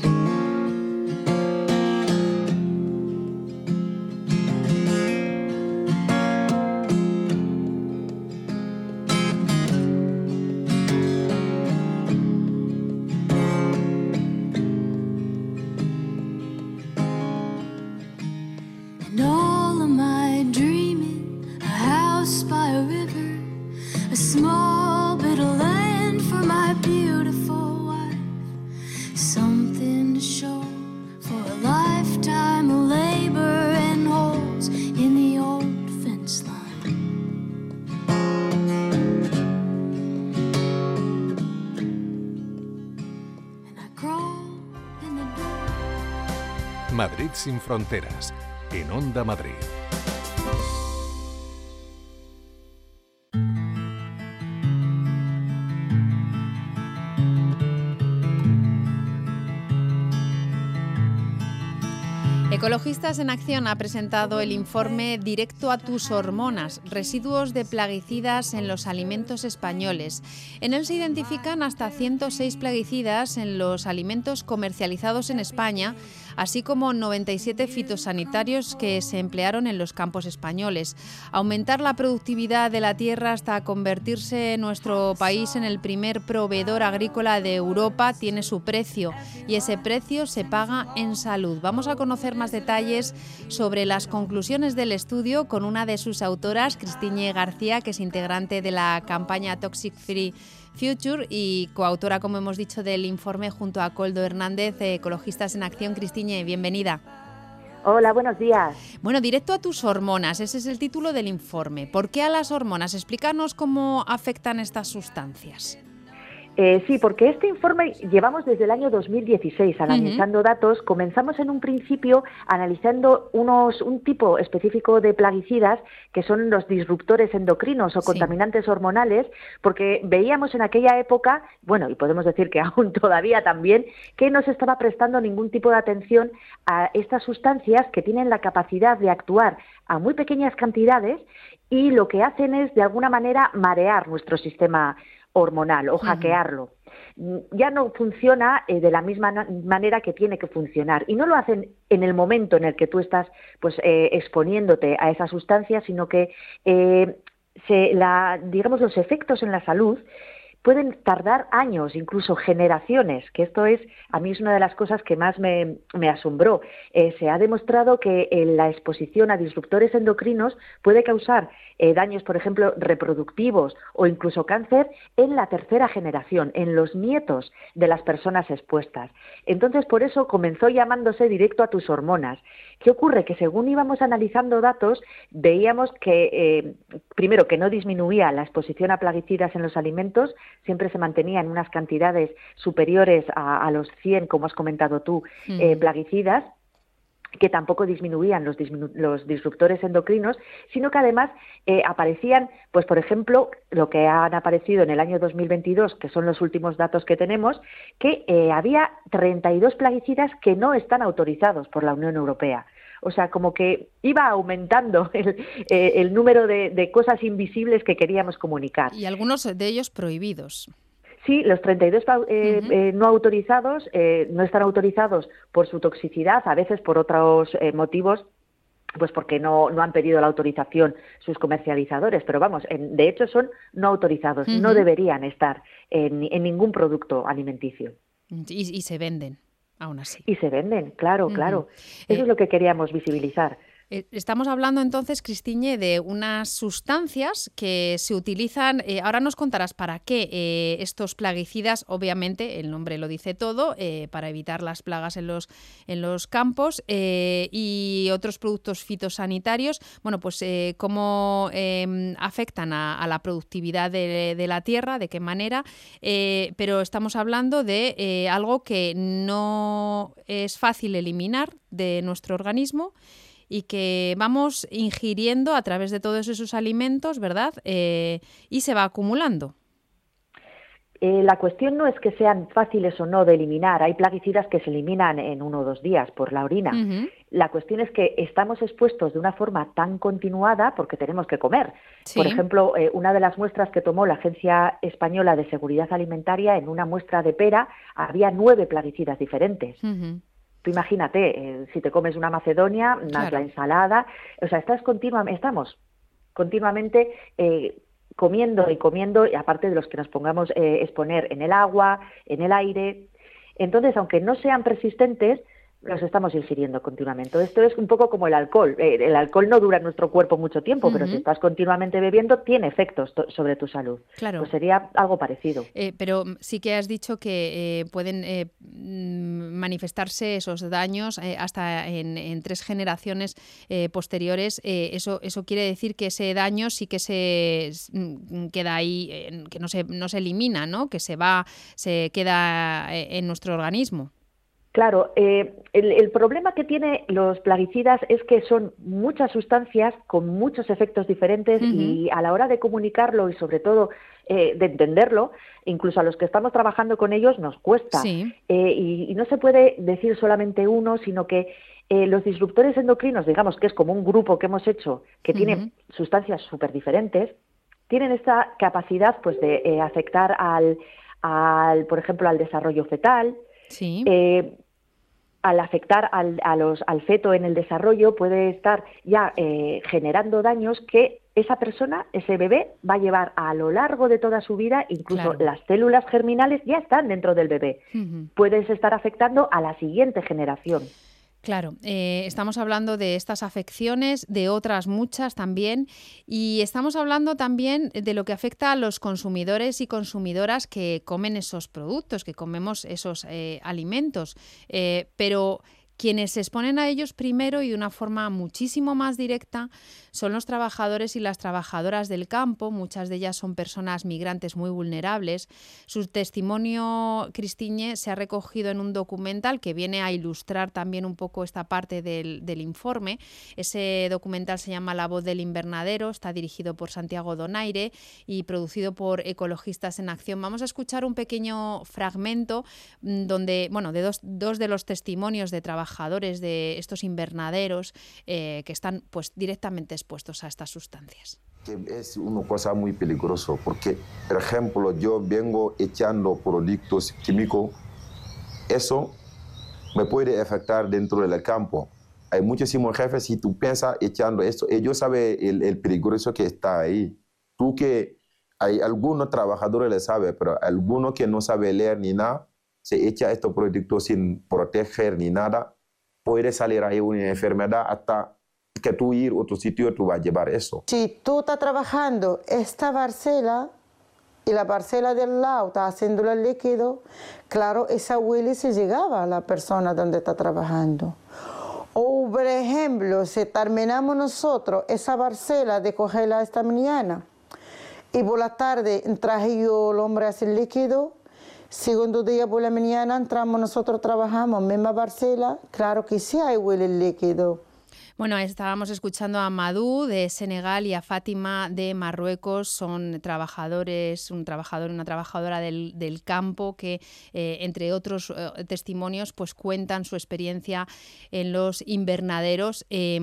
And all of my dreaming, a house by a river, a small bit of land for my beautiful wife, something to show for a lifetime of labor and holes in the old fence line. And I crawl in the dark. Madrid sin fronteras, en Onda Madrid. Ecologistas en Acción ha presentado el informe Directo a tus hormonas, residuos de plaguicidas en los alimentos españoles. En él se identifican hasta 106 plaguicidas en los alimentos comercializados en España, así como 97 fitosanitarios que se emplearon en los campos españoles. Aumentar la productividad de la tierra hasta convertirse nuestro país en el primer proveedor agrícola de Europa tiene su precio, y ese precio se paga en salud. Vamos a conocer más detalles sobre las conclusiones del estudio con una de sus autoras, Cristiñe García, que es integrante de la campaña Toxic Free Future y coautora, como hemos dicho, del informe junto a Koldo Hernández, Ecologistas en Acción. Cristiñe, bienvenida. Hola, buenos días. Bueno, Directo a tus hormonas, ese es el título del informe. ¿Por qué a las hormonas? Explícanos cómo afectan estas sustancias. Sí, porque este informe llevamos desde el año 2016 analizando datos. Comenzamos en un principio analizando un tipo específico de plaguicidas que son los disruptores endocrinos o contaminantes hormonales, porque veíamos en aquella época, bueno, y podemos decir que aún todavía también, que no se estaba prestando ningún tipo de atención a estas sustancias que tienen la capacidad de actuar a muy pequeñas cantidades y lo que hacen es, de alguna manera, marear nuestro sistema hormonal o hackearlo. Ya no funciona de la misma manera que tiene que funcionar, y no lo hacen en el momento en el que tú estás exponiéndote a esa sustancia, sino que digamos, los efectos en la salud pueden tardar años, incluso generaciones, que esto a mí es una de las cosas que más me asombró. Se ha demostrado que la exposición a disruptores endocrinos puede causar daños, por ejemplo, reproductivos o incluso cáncer en la tercera generación, en los nietos de las personas expuestas. Entonces, por eso comenzó llamándose Directo a tus hormonas. ¿Qué ocurre? Que según íbamos analizando datos, veíamos que, primero, que no disminuía la exposición a plaguicidas en los alimentos, siempre se mantenía en unas cantidades superiores a los 100, como has comentado tú, plaguicidas, que tampoco disminuían los disruptores endocrinos, sino que además aparecían, pues por ejemplo, lo que han aparecido en el año 2022, que son los últimos datos que tenemos, que había 32 plaguicidas que no están autorizados por la Unión Europea. O sea, como que iba aumentando el número de cosas invisibles que queríamos comunicar. Y algunos de ellos prohibidos. Sí, los 32 no autorizados no están autorizados por su toxicidad, a veces por otros motivos, pues porque no han pedido la autorización sus comercializadores, pero vamos, de hecho son no autorizados, no deberían estar en ningún producto alimenticio. Y se venden, aún así. Y se venden, claro, claro. Eso es lo que queríamos visibilizar. Estamos hablando entonces, Cristiñe, de unas sustancias que se utilizan, ahora nos contarás para qué estos plaguicidas, obviamente, el nombre lo dice todo, para evitar las plagas en los campos y otros productos fitosanitarios, bueno, pues cómo afectan a la productividad de la tierra, de qué manera, pero estamos hablando de algo que no es fácil eliminar de nuestro organismo y que vamos ingiriendo a través de todos esos alimentos, ¿verdad? Y se va acumulando. La cuestión no es que sean fáciles o no de eliminar. Hay plaguicidas que se eliminan en 1 o 2 días por la orina. La cuestión es que estamos expuestos de una forma tan continuada porque tenemos que comer. Sí. Por ejemplo, una de las muestras que tomó la Agencia Española de Seguridad Alimentaria, en una muestra de pera había 9 plaguicidas diferentes. Tú imagínate, si te comes una macedonia, más Claro. la ensalada, o sea, estamos continuamente comiendo y comiendo, y aparte de los que nos pongamos exponer en el agua, en el aire. Entonces, aunque no sean persistentes, los estamos ingiriendo continuamente. Esto es un poco como el alcohol. El alcohol no dura en nuestro cuerpo mucho tiempo, pero si estás continuamente bebiendo, tiene efectos sobre tu salud. Claro. Pues sería algo parecido. Pero sí que has dicho que pueden manifestarse esos daños hasta en 3 generaciones posteriores. Eso quiere decir que ese daño sí que se queda ahí, que no se elimina, ¿no? Que se queda en nuestro organismo. Claro, el problema que tienen los plaguicidas es que son muchas sustancias con muchos efectos diferentes y a la hora de comunicarlo y sobre todo de entenderlo, incluso a los que estamos trabajando con ellos nos cuesta. Sí. Y no se puede decir solamente uno, sino que los disruptores endocrinos, digamos que es como un grupo que hemos hecho que tiene sustancias súper diferentes, tienen esta capacidad pues de afectar por ejemplo, al desarrollo fetal. Sí. Al afectar al feto en el desarrollo puede estar ya generando daños que esa persona, ese bebé, va a llevar a lo largo de toda su vida, incluso las células germinales ya están dentro del bebé. Puedes estar afectando a la siguiente generación. Claro, estamos hablando de estas afecciones, de otras muchas también, y estamos hablando también de lo que afecta a los consumidores y consumidoras que comen esos productos, que comemos esos alimentos, pero quienes se exponen a ellos primero y de una forma muchísimo más directa son los trabajadores y las trabajadoras del campo. Muchas de ellas son personas migrantes muy vulnerables. Su testimonio, Cristiñe, se ha recogido en un documental que viene a ilustrar también un poco esta parte del informe. Ese documental se llama La voz del invernadero, está dirigido por Santiago Donaire y producido por Ecologistas en Acción. Vamos a escuchar un pequeño fragmento donde, de dos de los testimonios de trabajadores de estos invernaderos que están pues directamente expuestos a estas sustancias. Es una cosa muy peligrosa porque, por ejemplo, yo vengo echando productos químicos, eso me puede afectar dentro del campo. Hay muchísimos jefes, si tú piensas echando esto, ellos saben el peligroso que está ahí. Tú que hay algunos trabajadores le saben, pero algunos que no saben leer ni nada, se echa estos productos sin proteger ni nada, puede salir ahí una enfermedad hasta que tú ir a otro sitio tú vas a llevar eso. Si tú estás trabajando esta parcela y la parcela del lado está haciendo el líquido, claro, esa huele se llegaba a la persona donde está trabajando. O, por ejemplo, si terminamos nosotros esa parcela de cogerla esta mañana y por la tarde traje yo el hombre a hacer líquido, segundo día por la mañana entramos nosotros, trabajamos misma parcela, claro que sí hay huele el líquido. Bueno, estábamos escuchando a Madou de Senegal y a Fátima de Marruecos. Son trabajadores, un trabajador y una trabajadora del campo que, entre otros testimonios, pues cuentan su experiencia en los invernaderos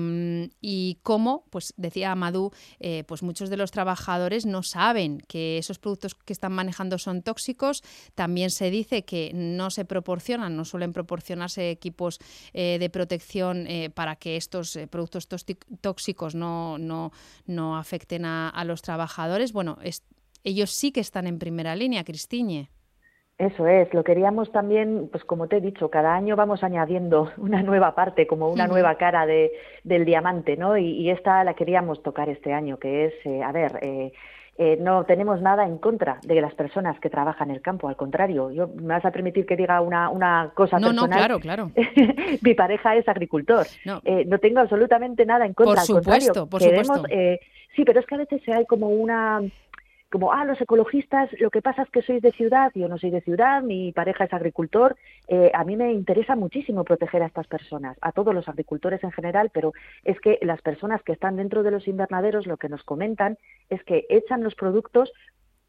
y cómo, pues decía Madou, pues muchos de los trabajadores no saben que esos productos que están manejando son tóxicos. También se dice que no suelen proporcionarse equipos de protección para que estos productos tóxicos no afecten a los trabajadores. Bueno, ellos sí que están en primera línea, Cristiñe. Eso es, lo queríamos también, pues como te he dicho, cada año vamos añadiendo una nueva parte, como una nueva cara del diamante, ¿no? Y esta la queríamos tocar este año, que es, no tenemos nada en contra de las personas que trabajan en el campo, al contrario. Me vas a permitir que diga una cosa personal. No, claro. Mi pareja es agricultor. No tengo absolutamente nada en contra. Por supuesto. Sí, pero es que a veces hay como los ecologistas, lo que pasa es que sois de ciudad. Yo no soy de ciudad, mi pareja es agricultor. A mí me interesa muchísimo proteger a estas personas, a todos los agricultores en general, pero es que las personas que están dentro de los invernaderos lo que nos comentan es que echan los productos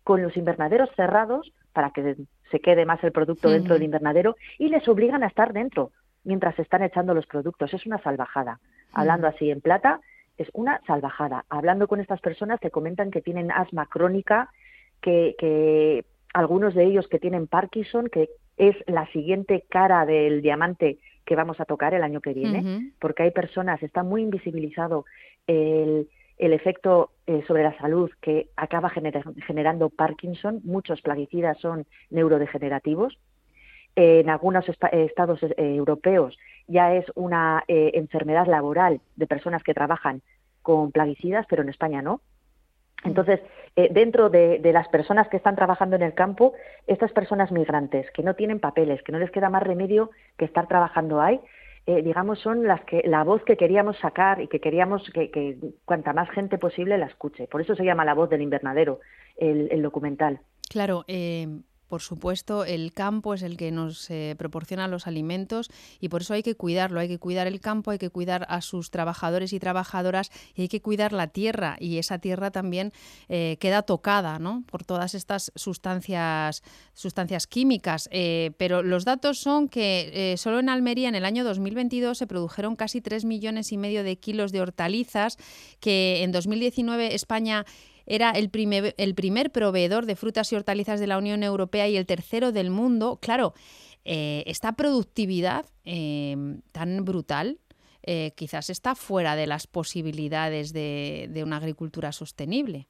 con los invernaderos cerrados para que se quede más el producto dentro del invernadero, y les obligan a estar dentro mientras se están echando los productos. Es una salvajada. Hablando así en plata, es una salvajada. Hablando con estas personas te comentan que tienen asma crónica, que algunos de ellos que tienen Parkinson, que es la siguiente cara del diamante que vamos a tocar el año que viene, porque hay personas, está muy invisibilizado el efecto sobre la salud que acaba generando Parkinson. Muchos plaguicidas son neurodegenerativos. En algunos estados europeos ya es una enfermedad laboral de personas que trabajan con plaguicidas, pero en España no. Entonces, dentro de las personas que están trabajando en el campo, estas personas migrantes que no tienen papeles, que no les queda más remedio que estar trabajando ahí, digamos, son la voz que queríamos sacar y que queríamos que cuanta más gente posible la escuche. Por eso se llama La voz del invernadero, el documental. Claro, por supuesto, el campo es el que nos proporciona los alimentos y por eso hay que cuidarlo, hay que cuidar el campo, hay que cuidar a sus trabajadores y trabajadoras y hay que cuidar la tierra, y esa tierra también queda tocada, ¿no?, por todas estas sustancias químicas. Pero los datos son que solo en Almería en el año 2022 se produjeron casi 3,5 millones de kilos de hortalizas, que en 2019 España era el primer proveedor de frutas y hortalizas de la Unión Europea y el tercero del mundo. Claro, esta productividad tan brutal quizás está fuera de las posibilidades de una agricultura sostenible.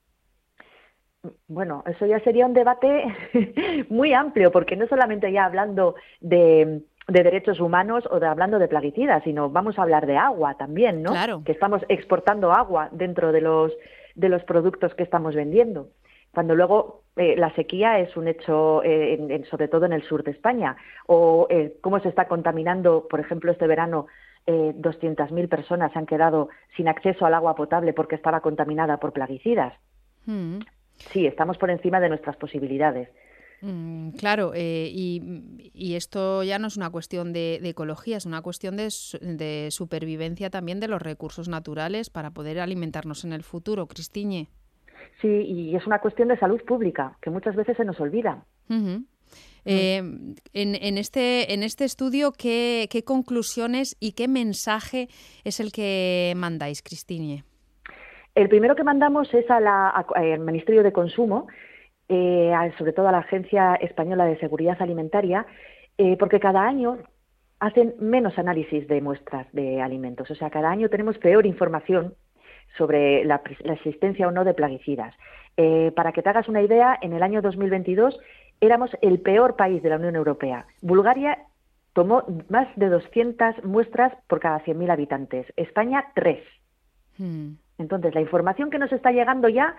Bueno, eso ya sería un debate muy amplio, porque no solamente ya hablando de derechos humanos o hablando de plaguicidas, sino vamos a hablar de agua también, ¿no? Claro. Que estamos exportando agua dentro de los productos que estamos vendiendo. Cuando luego la sequía es un hecho, sobre todo en el sur de España, o cómo se está contaminando, por ejemplo, este verano 200.000 personas han quedado sin acceso al agua potable porque estaba contaminada por plaguicidas. Sí, estamos por encima de nuestras posibilidades. Claro, y esto ya no es una cuestión de ecología, es una cuestión de supervivencia también de los recursos naturales para poder alimentarnos en el futuro, Cristiñe. Sí, y es una cuestión de salud pública, que muchas veces se nos olvida. En este estudio, ¿qué conclusiones y qué mensaje es el que mandáis, Cristiñe? El primero que mandamos es al Ministerio de Consumo, sobre todo a la Agencia Española de Seguridad Alimentaria, porque cada año hacen menos análisis de muestras de alimentos. O sea, cada año tenemos peor información sobre la existencia o no de plaguicidas. Para que te hagas una idea, en el año 2022 éramos el peor país de la Unión Europea. Bulgaria tomó más de 200 muestras por cada 100.000 habitantes. España, 3. Entonces, la información que nos está llegando ya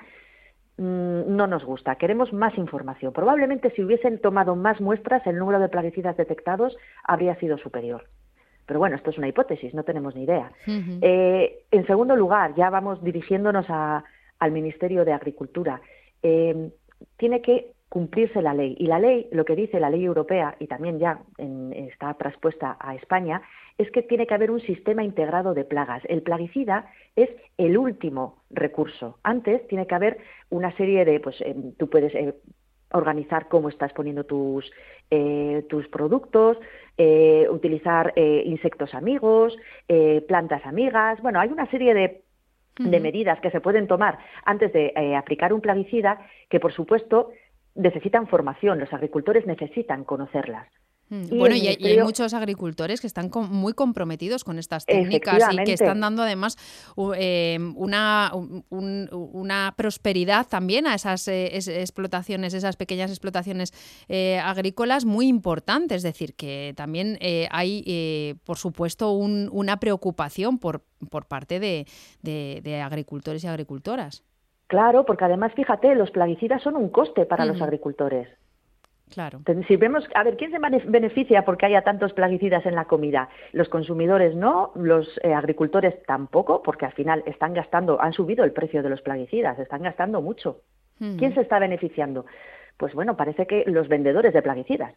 no nos gusta, queremos más información. Probablemente si hubiesen tomado más muestras, el número de plaguicidas detectados habría sido superior. Pero bueno, esto es una hipótesis, no tenemos ni idea. En segundo lugar, ya vamos dirigiéndonos al Ministerio de Agricultura. Tiene que cumplirse la ley. Y la ley, lo que dice la ley europea, y también ya está traspuesta a España, es que tiene que haber un sistema integrado de plagas. El plaguicida es el último recurso. Antes tiene que haber una serie de, tú puedes organizar cómo estás poniendo tus productos, utilizar insectos amigos, plantas amigas. Bueno, hay una serie de medidas que se pueden tomar antes de aplicar un plaguicida que, por supuesto, necesitan formación. Los agricultores necesitan conocerlas. Bueno, y hay muchos agricultores que están muy comprometidos con estas técnicas y que están dando además una prosperidad también a esas explotaciones, esas pequeñas explotaciones agrícolas muy importantes. Es decir, que también hay, por supuesto, una preocupación por parte de agricultores y agricultoras. Claro, porque además, fíjate, los plaguicidas son un coste para los agricultores. Claro. Si vemos, a ver, ¿quién se beneficia porque haya tantos plaguicidas en la comida? Los consumidores no, los agricultores tampoco, porque al final están gastando, han subido el precio de los plaguicidas, están gastando mucho. ¿Quién se está beneficiando? Pues bueno, parece que los vendedores de plaguicidas.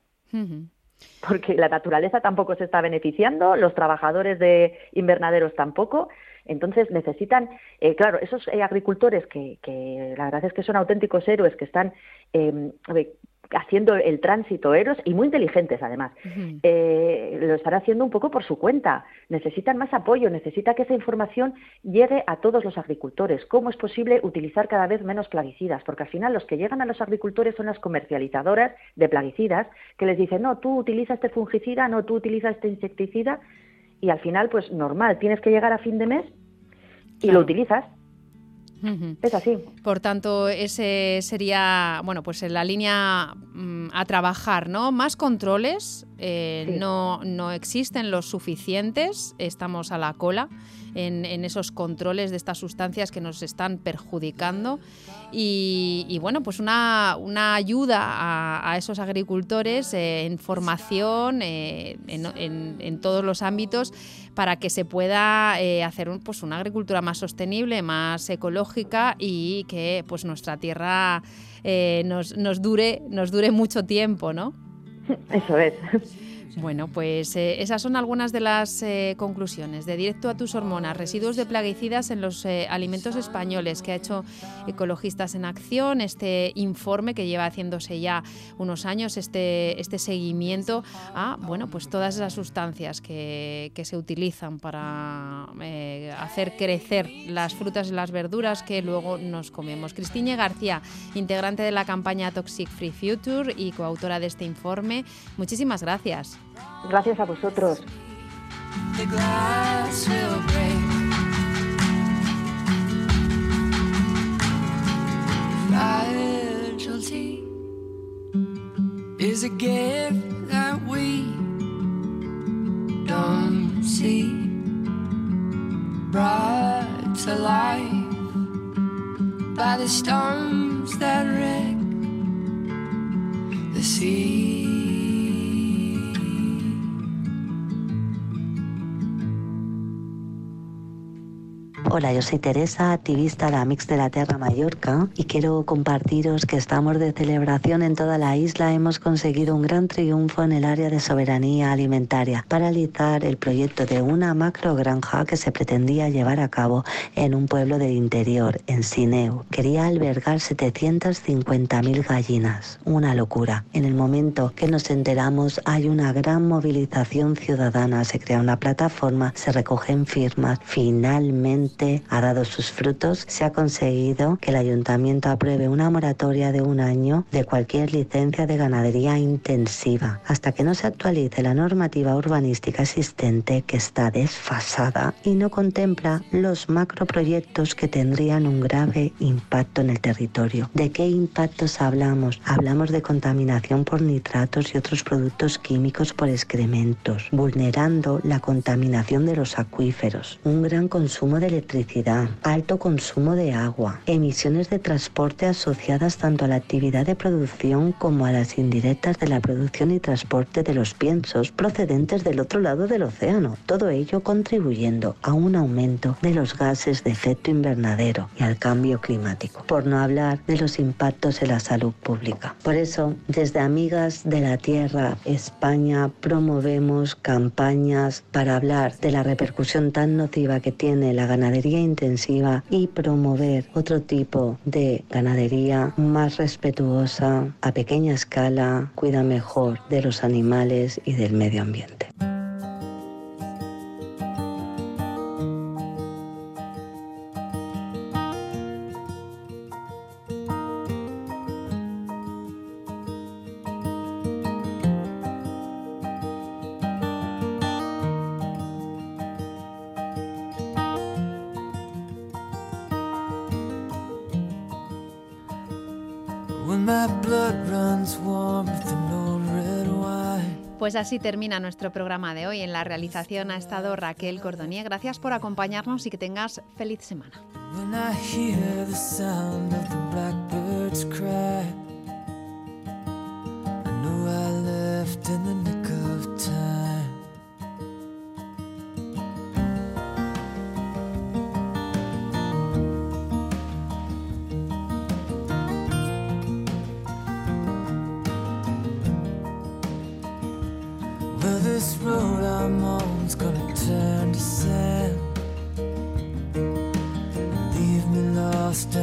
Porque la naturaleza tampoco se está beneficiando, los trabajadores de invernaderos tampoco, Entonces necesitan, claro, esos agricultores que la verdad es que son auténticos héroes, que están haciendo el tránsito, héroes y muy inteligentes además, lo están haciendo un poco por su cuenta. Necesitan más apoyo, necesita que esa información llegue a todos los agricultores. ¿Cómo es posible utilizar cada vez menos plaguicidas? Porque al final los que llegan a los agricultores son las comercializadoras de plaguicidas que les dicen, no, tú utiliza este fungicida, no, tú utiliza este insecticida, y al final, pues normal, tienes que llegar a fin de mes y lo utilizas. Es así. Por tanto, ese sería, bueno, pues en la línea a trabajar, ¿no? Más controles, sí. No existen los suficientes, estamos a la cola en esos controles de estas sustancias que nos están perjudicando y bueno, pues una ayuda a esos agricultores en formación, en todos los ámbitos, para que se pueda hacer una agricultura más sostenible, más ecológica y que pues nuestra tierra nos dure mucho tiempo, ¿no? Eso es. Bueno, pues esas son algunas de las conclusiones de Directo a tus hormonas, residuos de plaguicidas en los alimentos españoles, que ha hecho Ecologistas en Acción, este informe que lleva haciéndose ya unos años, este seguimiento a, bueno, pues todas esas sustancias que se utilizan para hacer crecer las frutas y las verduras que luego nos comemos. Cristina García, integrante de la campaña Toxic Free Future y coautora de este informe, muchísimas gracias. Gracias a vosotros. The glass will break. Fragility is a gift that we don't see. Brought to life by the storms that wreck the sea. Hola, yo soy Teresa, activista de la Mix de la Terra Mallorca, y quiero compartiros que estamos de celebración en toda la isla. Hemos conseguido un gran triunfo en el área de soberanía alimentaria, paralizar el proyecto de una macrogranja que se pretendía llevar a cabo en un pueblo del interior, en Sineu. Quería albergar 750.000 gallinas, una locura. En el momento que nos enteramos hay una gran movilización ciudadana, se crea una plataforma, se recogen firmas, finalmente ha dado sus frutos, se ha conseguido que el ayuntamiento apruebe una moratoria de 1 año de cualquier licencia de ganadería intensiva, hasta que no se actualice la normativa urbanística existente, que está desfasada y no contempla los macroproyectos que tendrían un grave impacto en el territorio. ¿De qué impactos hablamos? Hablamos de contaminación por nitratos y otros productos químicos por excrementos, vulnerando la contaminación de los acuíferos, un gran consumo de electricidad, alto consumo de agua, emisiones de transporte asociadas tanto a la actividad de producción como a las indirectas de la producción y transporte de los piensos procedentes del otro lado del océano, todo ello contribuyendo a un aumento de los gases de efecto invernadero y al cambio climático, por no hablar de los impactos en la salud pública. Por eso, desde Amigas de la Tierra España promovemos campañas para hablar de la repercusión tan nociva que tiene la ganadería intensiva y promover otro tipo de ganadería más respetuosa, a pequeña escala, cuida mejor de los animales y del medio ambiente. Pues así termina nuestro programa de hoy. En la realización ha estado Raquel Cordonier. Gracias por acompañarnos y que tengas feliz semana. This road I'm on's gonna turn to sand. lost